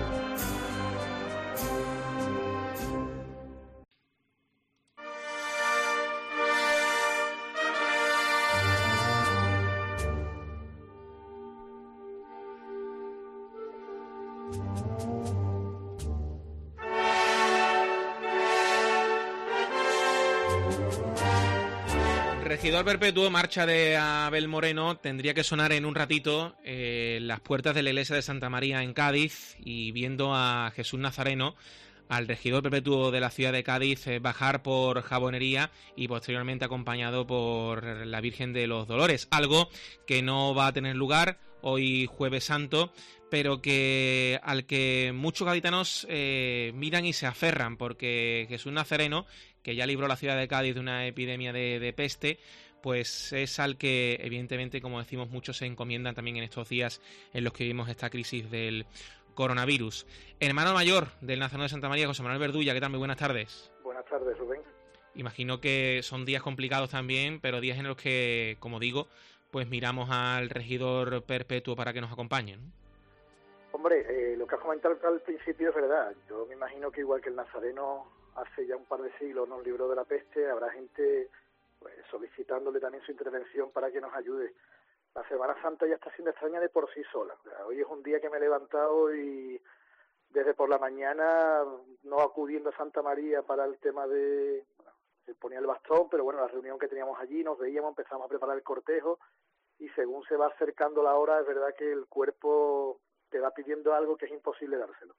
Regidor perpetuo, marcha de Abel Moreno, tendría que sonar en un ratito eh, las puertas de la iglesia de Santa María en Cádiz, y viendo a Jesús Nazareno, al regidor perpetuo de la ciudad de Cádiz, eh, bajar por Jabonería y posteriormente acompañado por la Virgen de los Dolores, algo que no va a tener lugar hoy Jueves Santo, pero que al que muchos gaditanos eh, miran y se aferran, porque Jesús Nazareno, que ya libró la ciudad de Cádiz de una epidemia de, de peste, pues es al que evidentemente, como decimos, muchos se encomiendan también en estos días en los que vivimos esta crisis del coronavirus. Hermano mayor del Nazareno de Santa María, José Manuel Verdulla, ¿qué tal? Muy buenas tardes. Buenas tardes, Rubén. Imagino que son días complicados también, pero días en los que, como digo, pues miramos al regidor perpetuo para que nos acompañe, ¿no? Hombre, eh, lo que has comentado al principio es verdad. Yo me imagino que igual que el Nazareno hace ya un par de siglos nos libró de la peste, habrá gente pues, solicitándole también su intervención para que nos ayude. La Semana Santa ya está siendo extraña de por sí sola. O sea, hoy es un día que me he levantado y desde por la mañana no acudiendo a Santa María para el tema de... Bueno, se ponía el bastón, pero bueno, la reunión que teníamos allí, nos veíamos, empezamos a preparar el cortejo y según se va acercando la hora, es verdad que el cuerpo te va pidiendo algo que es imposible dárselo.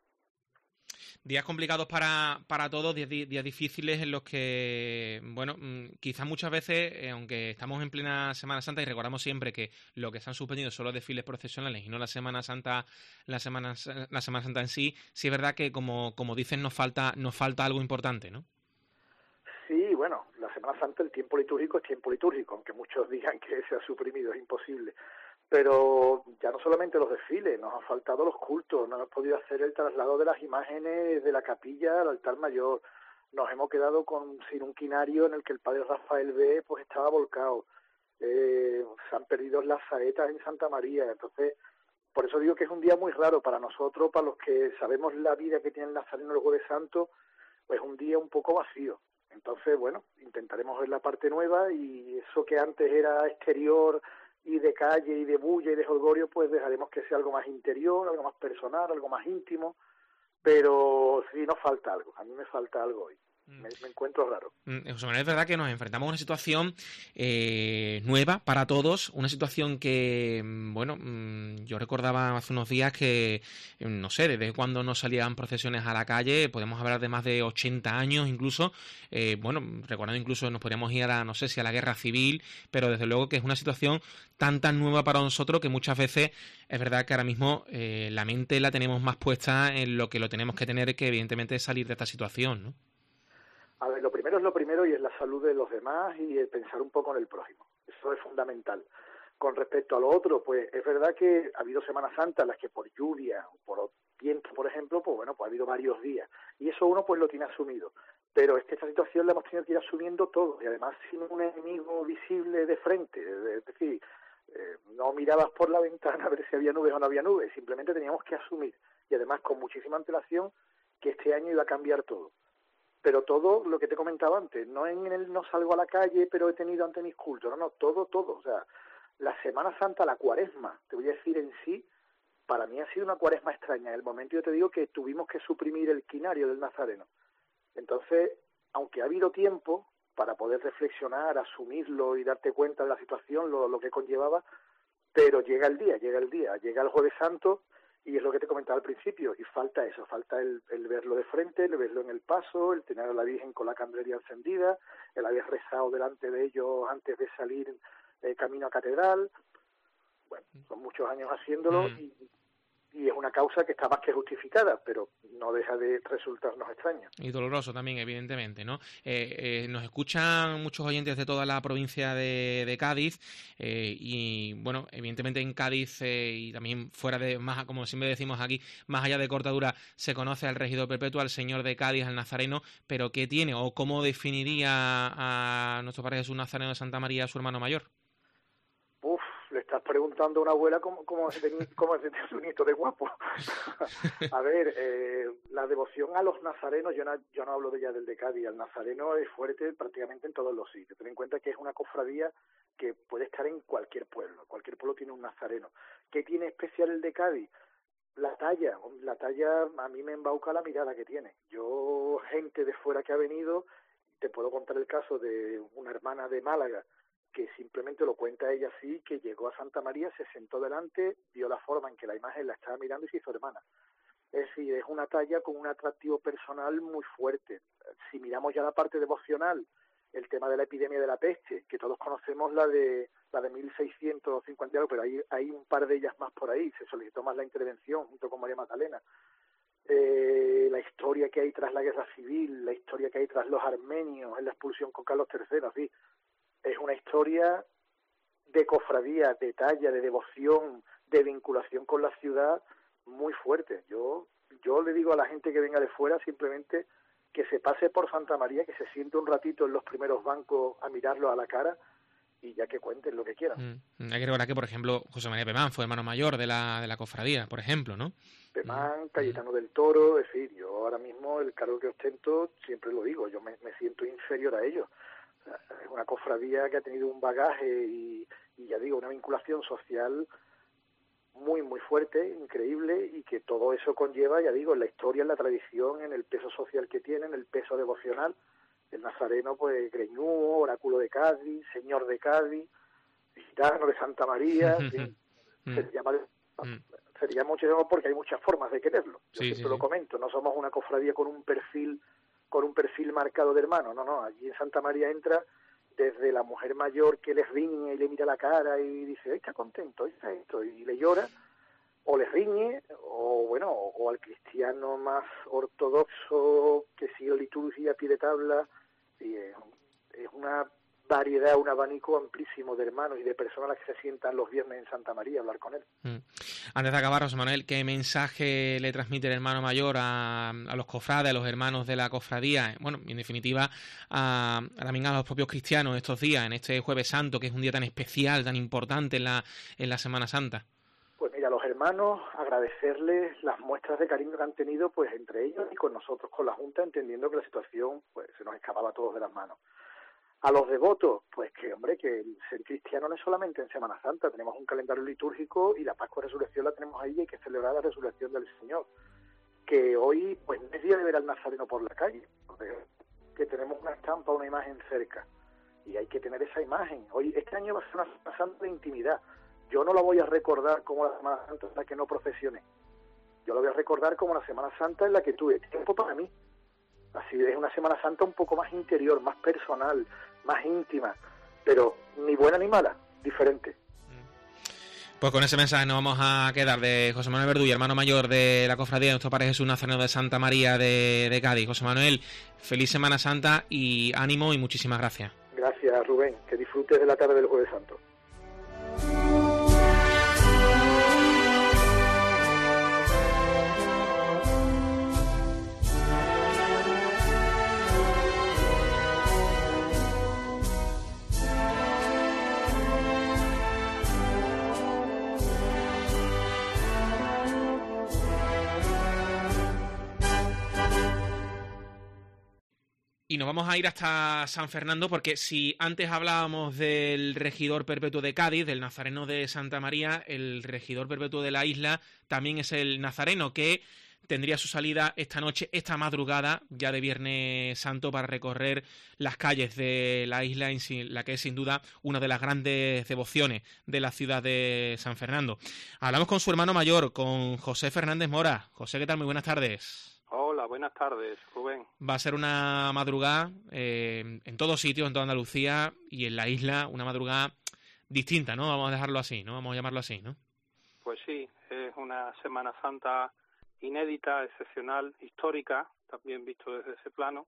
Días complicados para, para todos, días, días difíciles en los que, bueno, quizás muchas veces, eh, aunque estamos en plena Semana Santa y recordamos siempre que lo que se han suspendido son los desfiles procesionales y no la Semana Santa, la Semana, la Semana Santa en sí, sí es verdad que, como, como dicen, nos falta, nos falta algo importante, ¿no? Sí, bueno, la Semana Santa, el tiempo litúrgico es tiempo litúrgico, aunque muchos digan que se ha suprimido, es imposible. Pero ya no solamente los desfiles, nos han faltado los cultos, no hemos podido hacer el traslado de las imágenes de la capilla al altar mayor, nos hemos quedado con sin un quinario en el que el padre Rafael B pues estaba volcado, eh, se han perdido las saetas en Santa María, entonces por eso digo que es un día muy raro para nosotros, para los que sabemos la vida que tiene el Nazareno el Jueves Santo, pues un día un poco vacío. Entonces, bueno, intentaremos ver la parte nueva y eso que antes era exterior y de calle y de bulla y de jolgorio, pues dejaremos que sea algo más interior, algo más personal, algo más íntimo, pero sí nos falta algo, a mí me falta algo hoy. Me, me encuentro raro. José Manuel, es verdad que nos enfrentamos a una situación eh, nueva para todos, una situación que, bueno, yo recordaba hace unos días que, no sé, desde cuando no salían procesiones a la calle, podemos hablar de más de ochenta años incluso, eh, bueno, recordando incluso nos podríamos ir a, no sé si a la guerra civil, pero desde luego que es una situación tan tan nueva para nosotros que muchas veces es verdad que ahora mismo eh, la mente la tenemos más puesta en lo que lo tenemos que tener, que evidentemente es salir de esta situación, ¿no? A ver, lo primero es lo primero y es la salud de los demás y el pensar un poco en el prójimo. Eso es fundamental. Con respecto a lo otro, pues es verdad que ha habido Semanas Santas en las que por lluvia o por viento, por ejemplo, pues bueno, pues ha habido varios días. Y eso uno pues lo tiene asumido. pero es que esta situación la hemos tenido que ir asumiendo todos, y además sin un enemigo visible de frente, es decir, eh, no mirabas por la ventana a ver si había nubes o no había nubes, simplemente teníamos que asumir, y además con muchísima antelación, que este año iba a cambiar todo. Pero todo lo que te comentaba antes, no en el no salgo a la calle, pero he tenido ante mis cultos, no, no, todo, todo, o sea, la Semana Santa, la Cuaresma, te voy a decir en sí, para mí ha sido una Cuaresma extraña. En el momento yo te digo que tuvimos que suprimir el quinario del Nazareno. Entonces, aunque ha habido tiempo para poder reflexionar, asumirlo y darte cuenta de la situación, lo, lo que conllevaba, pero llega el día, llega el día, llega el Jueves Santo, y es lo que te comentaba al principio, y falta eso, falta el, el verlo de frente, el verlo en el paso, el tener a la Virgen con la candelería encendida, el haber rezado delante de ellos antes de salir eh, camino a catedral. Bueno, son muchos años haciéndolo, mm. y, y es una causa que está más que justificada, pero no deja de resultarnos extraño. Y doloroso también, evidentemente, ¿no? Eh, eh, nos escuchan muchos oyentes de toda la provincia de, de Cádiz, eh, y bueno, evidentemente en Cádiz eh, y también fuera de, más como siempre decimos aquí, más allá de Cortadura, se conoce al regidor perpetuo, al señor de Cádiz, al Nazareno, pero ¿qué tiene o cómo definiría a nuestro Padre Jesús Nazareno de Santa María a su hermano mayor? Uf, le estás preguntando a una abuela cómo, cómo, es, de, cómo es de su nieto de guapo. A ver, eh, la devoción a los nazarenos, yo no, yo no hablo de ya del de Cádiz, el nazareno es fuerte prácticamente en todos los sitios. Ten en cuenta que es una cofradía que puede estar en cualquier pueblo, cualquier pueblo tiene un nazareno. ¿Qué tiene especial el de Cádiz? La talla, la talla a mí me embauca la mirada que tiene. Yo, gente de fuera que ha venido, te puedo contar el caso de una hermana de Málaga, que simplemente lo cuenta ella así, que llegó a Santa María, se sentó delante, vio la forma en que la imagen la estaba mirando y se hizo hermana. Es decir, es una talla con un atractivo personal muy fuerte. Si miramos ya la parte devocional, el tema de la epidemia de la peste, que todos conocemos la de la de mil seiscientos cincuenta y algo, pero hay, hay un par de ellas más por ahí, se solicitó más la intervención junto con María Magdalena. Eh, la historia que hay tras la guerra civil, la historia que hay tras los armenios en la expulsión con Carlos tercero, así. Es una historia de cofradía, de talla, de devoción, de vinculación con la ciudad muy fuerte. Yo yo le digo a la gente que venga de fuera simplemente que se pase por Santa María, que se siente un ratito en los primeros bancos a mirarlo a la cara y ya que cuenten lo que quieran. Mm. Hay que recordar que, por ejemplo, José María Pemán fue hermano mayor de la de la cofradía, por ejemplo, ¿no? Pemán, Cayetano del Toro, es decir, yo ahora mismo el cargo que ostento, siempre lo digo, yo me, me siento inferior a ellos. Es una cofradía que ha tenido un bagaje y, y ya digo, una vinculación social muy, muy fuerte, increíble, y que todo eso conlleva, ya digo, en la historia, en la tradición, en el peso social que tiene, en el peso devocional. El nazareno, pues, greñudo, oráculo de Cádiz, señor de Cádiz, gitano de Santa María, ¿sí? se llama, sería muchísimo porque hay muchas formas de quererlo. Yo sí, siempre sí, lo sí. comento, no somos una cofradía con un perfil con un perfil marcado de hermano, no, no, allí en Santa María entra desde la mujer mayor que le riñe y le mira la cara y dice, ¡ay, está contento, está esto! Y le llora, o le riñe, o bueno, o al cristiano más ortodoxo que sigue liturgia a pie de tabla, y es, es una variedad, un abanico amplísimo de hermanos y de personas a las que se sientan los viernes en Santa María a hablar con él. Mm. Antes de acabar, José Manuel, ¿qué mensaje le transmite el hermano mayor a, a los cofrades, a los hermanos de la cofradía? Bueno, y en definitiva, a, a también a los propios cristianos estos días, en este Jueves Santo, que es un día tan especial, tan importante en la, en la Semana Santa. Pues mira, a los hermanos agradecerles las muestras de cariño que han tenido, pues entre ellos y con nosotros, con la Junta, entendiendo que la situación pues se nos escapaba a todos de las manos. A los devotos, pues que, hombre, que el ser cristiano no es solamente en Semana Santa, tenemos un calendario litúrgico y la Pascua de Resurrección la tenemos ahí y hay que celebrar la resurrección del Señor. Que hoy, pues no es día de ver al nazareno por la calle, que tenemos una estampa, una imagen cerca, y hay que tener esa imagen. Hoy, este año va a ser una Semana Santa de intimidad. Yo no la voy a recordar como la Semana Santa en la que no procesioné. Yo la voy a recordar como la Semana Santa en la que tuve tiempo para mí. Así es una Semana Santa un poco más interior, más personal, más íntima, pero ni buena ni mala, diferente. Pues con ese mensaje nos vamos a quedar de José Manuel Verduy, hermano mayor de la cofradía de nuestro Padre Jesús Nazareno de Santa María de, de Cádiz. José Manuel, feliz Semana Santa y ánimo y muchísimas gracias. Gracias, Rubén, que disfrutes de la tarde del Jueves Santo. Y nos vamos a ir hasta San Fernando, porque si antes hablábamos del regidor perpetuo de Cádiz, del nazareno de Santa María, el regidor perpetuo de la isla también es el nazareno, que tendría su salida esta noche, esta madrugada, ya de Viernes Santo, para recorrer las calles de la isla, en la que es sin duda una de las grandes devociones de la ciudad de San Fernando. Hablamos con su hermano mayor, con José Fernández Mora. José, ¿qué tal? Muy buenas tardes. Hola, buenas tardes, Rubén. Va a ser una madrugada eh, en todos sitios, en toda Andalucía y en la isla, una madrugada distinta, ¿no? Vamos a dejarlo así, ¿no? Vamos a llamarlo así, ¿no? Pues sí, es una Semana Santa inédita, excepcional, histórica, también visto desde ese plano,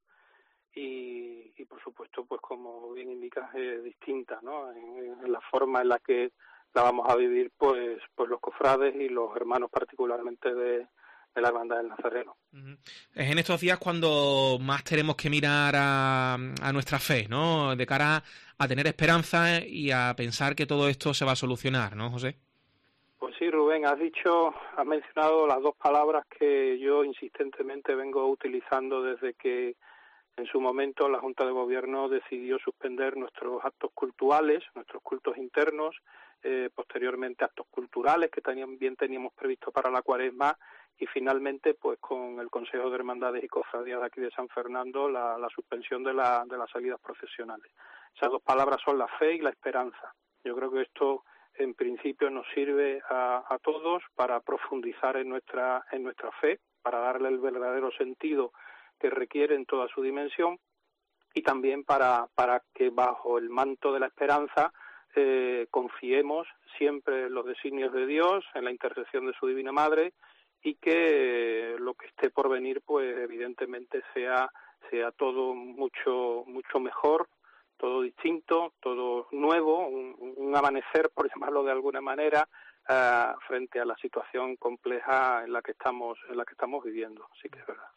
y, y por supuesto, pues como bien indicas, es distinta, ¿no? En, en la forma en la que la vamos a vivir, pues, pues los cofrades y los hermanos particularmente de, de la Hermandad del Nazareno. Uh-huh. Es en estos días cuando más tenemos que mirar a, a nuestra fe, ¿no? De cara a tener esperanza y a pensar que todo esto se va a solucionar, ¿no, José? Pues sí, Rubén, has dicho, has mencionado las dos palabras que yo insistentemente vengo utilizando desde que en su momento la Junta de Gobierno decidió suspender nuestros actos cultuales, nuestros cultos internos, eh, posteriormente actos culturales que también teníamos previsto para la Cuaresma, y finalmente, pues con el Consejo de Hermandades y Cofradías de aquí de San Fernando, la, la suspensión de, la, de las salidas procesionales. Esas dos palabras son la fe y la esperanza. Yo creo que esto en principio nos sirve a, a todos para profundizar en nuestra en nuestra fe, para darle el verdadero sentido que requiere en toda su dimensión, y también para para que bajo el manto de la esperanza eh, confiemos siempre en los designios de Dios, en la intercesión de su Divina Madre, y que eh, lo que esté por venir, pues evidentemente sea sea todo mucho mucho mejor, todo distinto, todo nuevo, un, un amanecer, por llamarlo de alguna manera, uh, frente a la situación compleja en la que estamos, en la que estamos viviendo. Así que es verdad.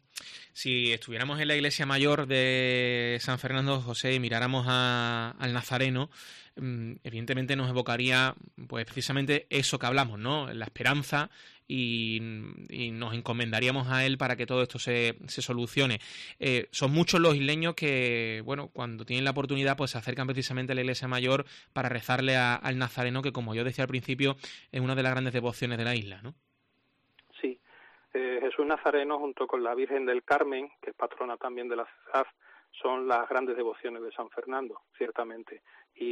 Si estuviéramos en la iglesia mayor de San Fernando, José, y miráramos a, al Nazareno, evidentemente nos evocaría, pues precisamente eso que hablamos, ¿no? La esperanza, y, y nos encomendaríamos a él para que todo esto se, se solucione. Eh, son muchos los isleños que, bueno, cuando tienen la oportunidad, pues se acercan precisamente a la iglesia mayor para rezarle a, al Nazareno, que, como yo decía al principio, es una de las grandes devociones de la isla, ¿no? Sí. Eh, Jesús Nazareno, junto con la Virgen del Carmen, que es patrona también de la ciudad, son las grandes devociones de San Fernando, ciertamente.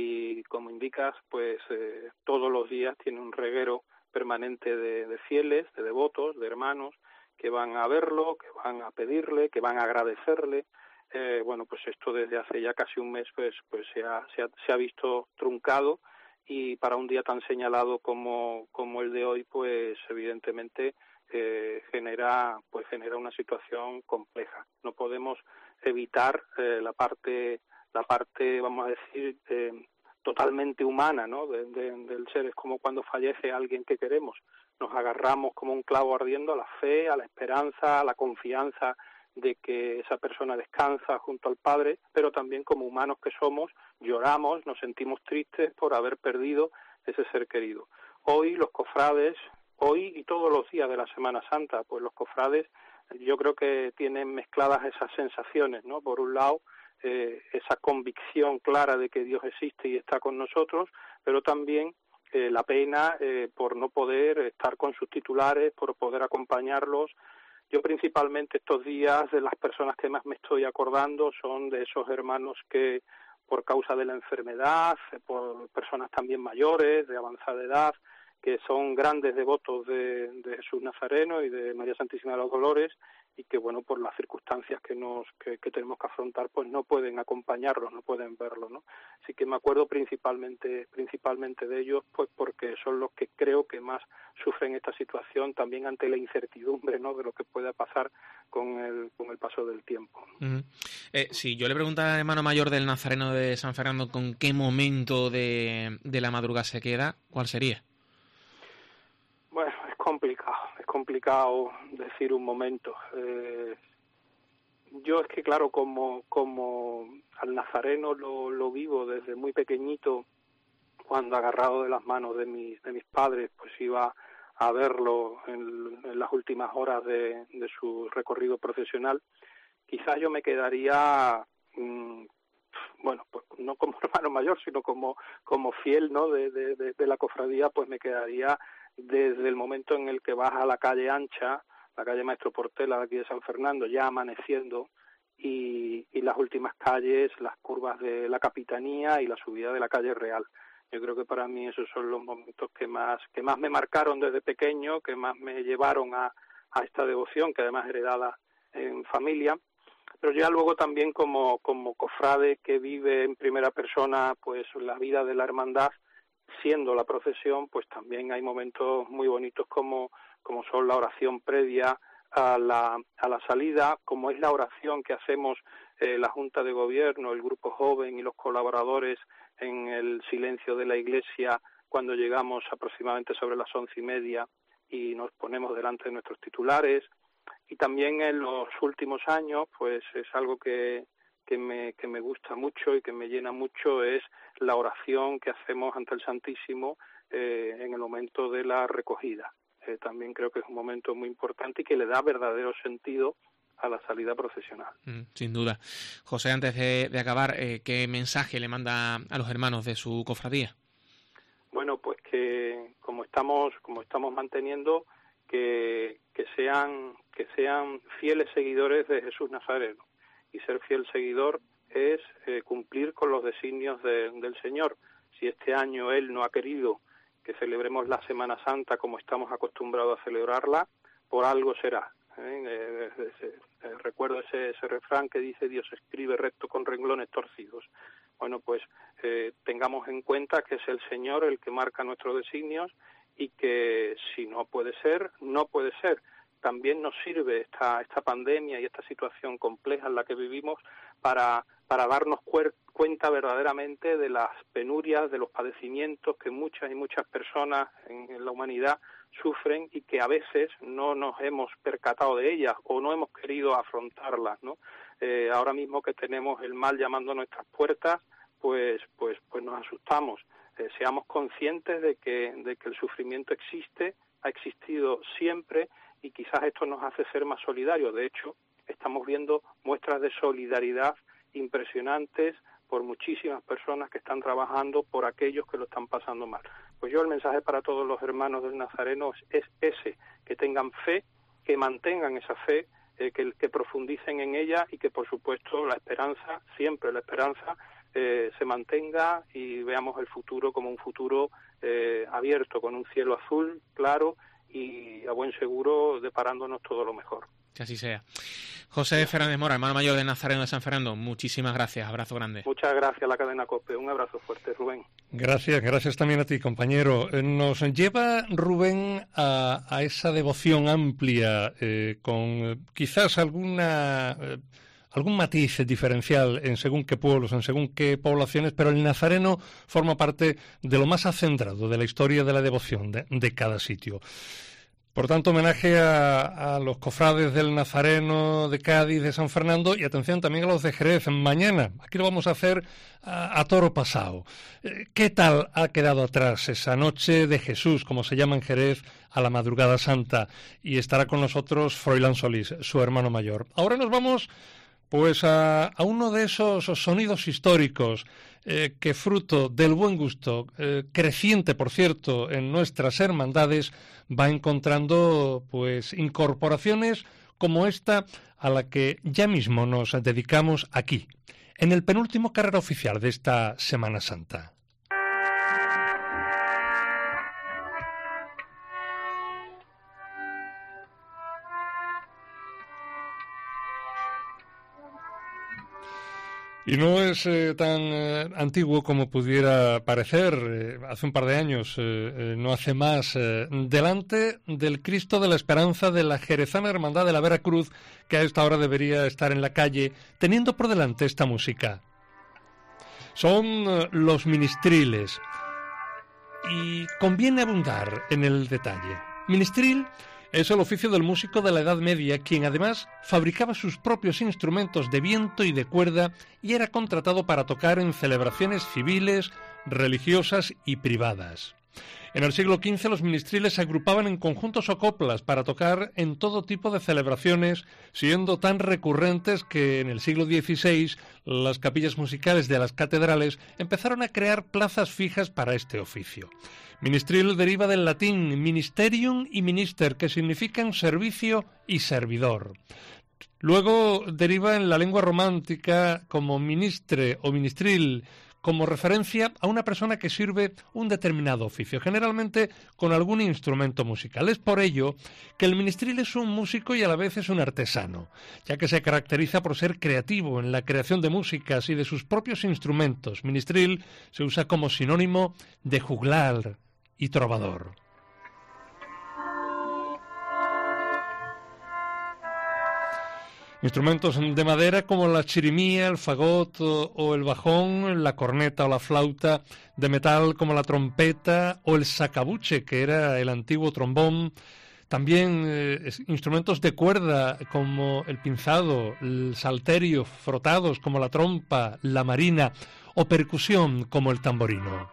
Y como indicas, pues eh, todos los días tiene un reguero permanente de, de fieles, de devotos, de hermanos, que van a verlo, que van a pedirle, que van a agradecerle. Eh, bueno, pues esto desde hace ya casi un mes pues pues se ha, se ha, se ha visto truncado, y para un día tan señalado como, como el de hoy, pues evidentemente eh, genera pues genera una situación compleja. No podemos evitar eh, la parte la parte vamos a decir eh, totalmente humana, ¿no? De, de, del ser. Es como cuando fallece alguien que queremos, nos agarramos como un clavo ardiendo a la fe, a la esperanza, a la confianza de que esa persona descansa junto al Padre, pero también como humanos que somos, lloramos, nos sentimos tristes por haber perdido ese ser querido. Hoy los cofrades, hoy y todos los días de la Semana Santa, pues los cofrades yo creo que tienen mezcladas esas sensaciones, ¿no? Por un lado, eh, esa convicción clara de que Dios existe y está con nosotros, pero también eh, la pena eh, por no poder estar con sus titulares, por poder acompañarlos. Yo principalmente estos días, de las personas que más me estoy acordando son de esos hermanos que por causa de la enfermedad, por personas también mayores, de avanzada edad, que son grandes devotos de, de Jesús Nazareno y de María Santísima de los Dolores, y que, bueno, por las circunstancias que nos que, que tenemos que afrontar, pues no pueden acompañarlos, no pueden verlos, ¿no? Así que me acuerdo principalmente principalmente de ellos, pues porque son los que creo que más sufren esta situación, también ante la incertidumbre, ¿no?, de lo que pueda pasar con el con el paso del tiempo. Uh-huh. Eh, si yo le preguntara al hermano mayor del Nazareno de San Fernando con qué momento de, de la madrugada se queda, ¿cuál sería? Bueno, es complicado, es complicado decir un momento. Eh, yo es que, claro, como como al Nazareno lo, lo vivo desde muy pequeñito, cuando agarrado de las manos de mis de mis padres, pues iba a verlo en, en las últimas horas de, de su recorrido procesional, quizás yo me quedaría, mmm, bueno, pues no como hermano mayor, sino como como fiel, ¿no?, de, de, de, de la cofradía, pues me quedaría desde el momento en el que baja a la calle ancha, la calle Maestro Portela de aquí de San Fernando, ya amaneciendo, y, y las últimas calles, las curvas de la Capitanía y la subida de la calle Real. Yo creo que para mí esos son los momentos que más que más me marcaron desde pequeño, que más me llevaron a, a esta devoción, que además heredada en familia. Pero ya luego también como como cofrade que vive en primera persona pues la vida de la hermandad, siendo la procesión, pues también hay momentos muy bonitos como como son la oración previa a la a la salida, como es la oración que hacemos eh, la Junta de Gobierno, el grupo joven y los colaboradores en el silencio de la iglesia cuando llegamos aproximadamente sobre las once y media y nos ponemos delante de nuestros titulares. Y también en los últimos años, pues es algo que, que me que me gusta mucho y que me llena mucho, es la oración que hacemos ante el Santísimo eh, en el momento de la recogida. Eh, también creo que es un momento muy importante y que le da verdadero sentido a la salida procesional. Mm, sin duda. José, antes de, de acabar, eh, ¿qué mensaje le manda a los hermanos de su cofradía? Bueno, pues que como estamos como estamos manteniendo que que sean que sean fieles seguidores de Jesús Nazareno, y ser fiel seguidor es eh, cumplir con los designios de, del Señor. Si este año Él no ha querido que celebremos la Semana Santa como estamos acostumbrados a celebrarla, por algo será. ¿eh? Eh, eh, eh, recuerdo ese, ese refrán que dice: Dios escribe recto con renglones torcidos. Bueno, pues eh, tengamos en cuenta que es el Señor el que marca nuestros designios, y que si no puede ser, no puede ser. También nos sirve esta esta pandemia y esta situación compleja en la que vivimos para para darnos cuer- cuenta verdaderamente de las penurias, de los padecimientos que muchas y muchas personas en, en la humanidad sufren y que a veces no nos hemos percatado de ellas o no hemos querido afrontarlas, ¿no? Eh, ahora mismo que tenemos el mal llamando a nuestras puertas, pues pues pues nos asustamos. Eh, seamos conscientes de que de que el sufrimiento existe, ha existido siempre, y quizás esto nos hace ser más solidarios. De hecho, estamos viendo muestras de solidaridad impresionantes por muchísimas personas que están trabajando por aquellos que lo están pasando mal. Pues yo el mensaje para todos los hermanos del Nazareno es, es ese, que tengan fe, que mantengan esa fe, eh, que, que profundicen en ella, y que por supuesto la esperanza, siempre la esperanza, eh, se mantenga y veamos el futuro como un futuro eh, abierto, con un cielo azul, claro, y a buen seguro deparándonos todo lo mejor. Que así sea. José Fernández Mora, hermano mayor del Nazareno de San Fernando, muchísimas gracias, abrazo grande. Muchas gracias a la cadena COPE, un abrazo fuerte, Rubén. Gracias, gracias también a ti, compañero. Nos lleva, Rubén, a, a esa devoción amplia, eh, con eh, quizás alguna... Eh, algún matiz diferencial en según qué pueblos, en según qué poblaciones, pero el nazareno forma parte de lo más acendrado de la historia de la devoción de, de cada sitio. Por tanto, homenaje a, a los cofrades del Nazareno de Cádiz, de San Fernando, y atención también a los de Jerez mañana. Aquí lo vamos a hacer a, a toro pasado. ¿Qué tal ha quedado atrás esa noche de Jesús, como se llama en Jerez, a la madrugada santa? Y estará con nosotros Froilán Solís, su hermano mayor. Ahora nos vamos pues a, a uno de esos sonidos históricos eh, que, fruto del buen gusto, eh, creciente por cierto, en nuestras hermandades, va encontrando pues incorporaciones como esta a la que ya mismo nos dedicamos aquí, en el penúltimo carrera oficial de esta Semana Santa. Y no es eh, tan eh, antiguo como pudiera parecer. Eh, hace un par de años, eh, eh, no hace más, eh, delante del Cristo de la Esperanza de la Jerezana Hermandad de la Veracruz, que a esta hora debería estar en la calle, teniendo por delante esta música. Son eh, los ministriles, y conviene abundar en el detalle. Ministril es el oficio del músico de la Edad Media, quien además fabricaba sus propios instrumentos de viento y de cuerda y era contratado para tocar en celebraciones civiles, religiosas y privadas. En el siglo quince los ministriles se agrupaban en conjuntos o coplas para tocar en todo tipo de celebraciones, siendo tan recurrentes que en el siglo dieciséis las capillas musicales de las catedrales empezaron a crear plazas fijas para este oficio. Ministril deriva del latín ministerium y minister, que significan servicio y servidor. Luego deriva en la lengua romántica como ministre o ministril, como referencia a una persona que sirve un determinado oficio, generalmente con algún instrumento musical. Es por ello que el ministril es un músico y a la vez es un artesano, ya que se caracteriza por ser creativo en la creación de músicas y de sus propios instrumentos. Ministril se usa como sinónimo de juglar y trovador. Instrumentos de madera como la chirimía, el fagot o, o el bajón, la corneta o la flauta, de metal como la trompeta o el sacabuche, que era el antiguo trombón. También eh, instrumentos de cuerda como el pinzado, el salterio, frotados como la trompa, la marina, o percusión como el tamborino.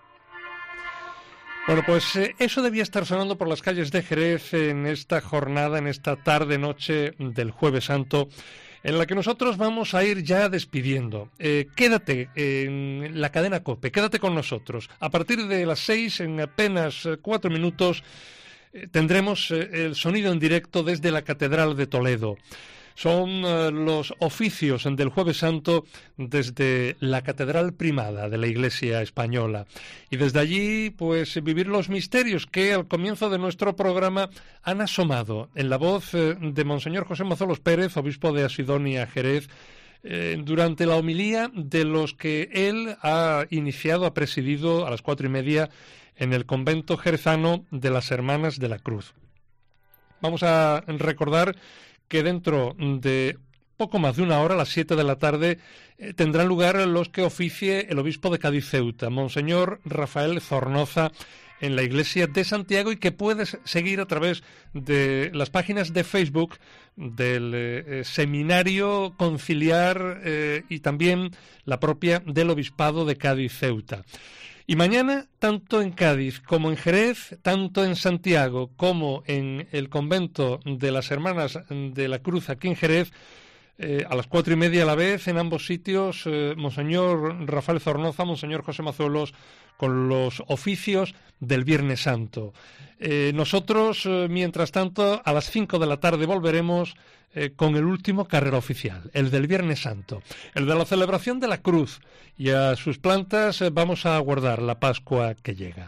Bueno, pues eh, eso debía estar sonando por las calles de Jerez en esta jornada, en esta tarde-noche del Jueves Santo, en la que nosotros vamos a ir ya despidiendo. Eh, quédate en la cadena COPE, quédate con nosotros. A partir de las seis, en apenas cuatro minutos, eh, tendremos eh, el sonido en directo desde la Catedral de Toledo. Son uh, los oficios del Jueves Santo desde la Catedral Primada de la Iglesia Española. Y desde allí, pues, vivir los misterios que al comienzo de nuestro programa han asomado en la voz eh, de Monseñor José Mazolos Pérez, obispo de Asidonia, Jerez, eh, durante la homilía de los que él ha iniciado, ha presidido a las cuatro y media en el convento jerezano de las Hermanas de la Cruz. Vamos a recordar que dentro de poco más de una hora, a las siete de la tarde, eh, tendrán lugar los que oficie el obispo de Cádiz Ceuta, Monseñor Rafael Zornoza, en la iglesia de Santiago, y que puedes seguir a través de las páginas de Facebook del eh, Seminario Conciliar eh, y también la propia del Obispado de Cádiz Ceuta. Y mañana, tanto en Cádiz como en Jerez, tanto en Santiago como en el convento de las Hermanas de la Cruz aquí en Jerez, eh, a las cuatro y media a la vez, en ambos sitios, eh, Monseñor Rafael Zornoza, Monseñor José Mazolos, con los oficios del Viernes Santo. Eh, nosotros, eh, mientras tanto, a las cinco de la tarde volveremos eh, con el último carrera oficial, el del Viernes Santo, el de la celebración de la Cruz, y a sus plantas eh, vamos a aguardar la Pascua que llega.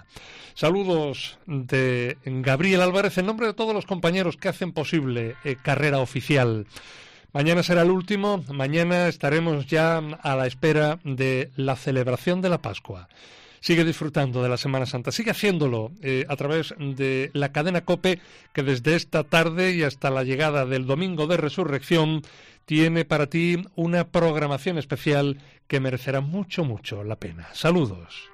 Saludos de Gabriel Álvarez en nombre de todos los compañeros que hacen posible eh, carrera oficial. Mañana será el último, mañana estaremos ya a la espera de la celebración de la Pascua. Sigue disfrutando de la Semana Santa, sigue haciéndolo eh, a través de la cadena COPE, que desde esta tarde y hasta la llegada del Domingo de Resurrección tiene para ti una programación especial que merecerá mucho, mucho la pena. Saludos.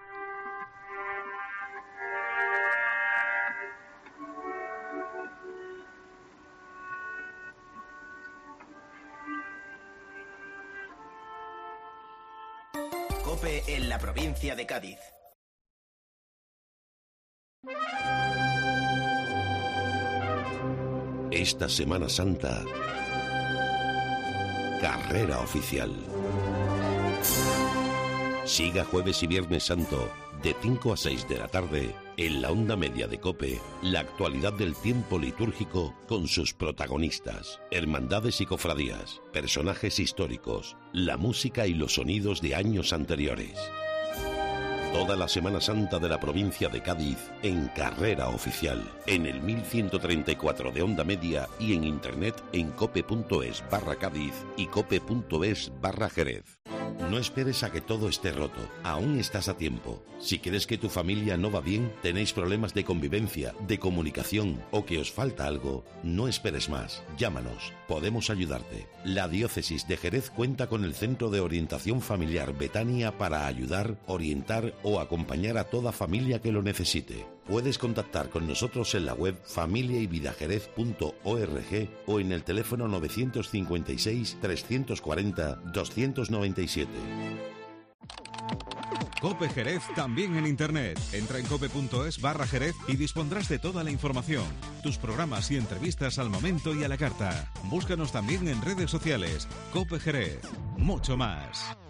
COPE en la provincia de Cádiz. Esta Semana Santa, carrera oficial. Siga Jueves y Viernes Santo de cinco a seis de la tarde en la onda media de COPE, la actualidad del tiempo litúrgico con sus protagonistas, hermandades y cofradías, personajes históricos, la música y los sonidos de años anteriores. Toda la Semana Santa de la provincia de Cádiz en carrera oficial, en el mil ciento treinta y cuatro de onda media y en internet en cope.es barra Cádiz y cope.es barra Jerez. No esperes a que todo esté roto, aún estás a tiempo. Si crees que tu familia no va bien, tenéis problemas de convivencia, de comunicación o que os falta algo, no esperes más, llámanos, podemos ayudarte. La Diócesis de Jerez cuenta con el Centro de Orientación Familiar Betania para ayudar, orientar o acompañar a toda familia que lo necesite. Puedes contactar con nosotros en la web familia y vida jerez punto org o en el teléfono novecientos cincuenta y seis, trescientos cuarenta, doscientos noventa y siete. Cope Jerez también en internet. Entra en cope.es barra Jerez y dispondrás de toda la información, tus programas y entrevistas al momento y a la carta. Búscanos también en redes sociales. Cope Jerez. Mucho más.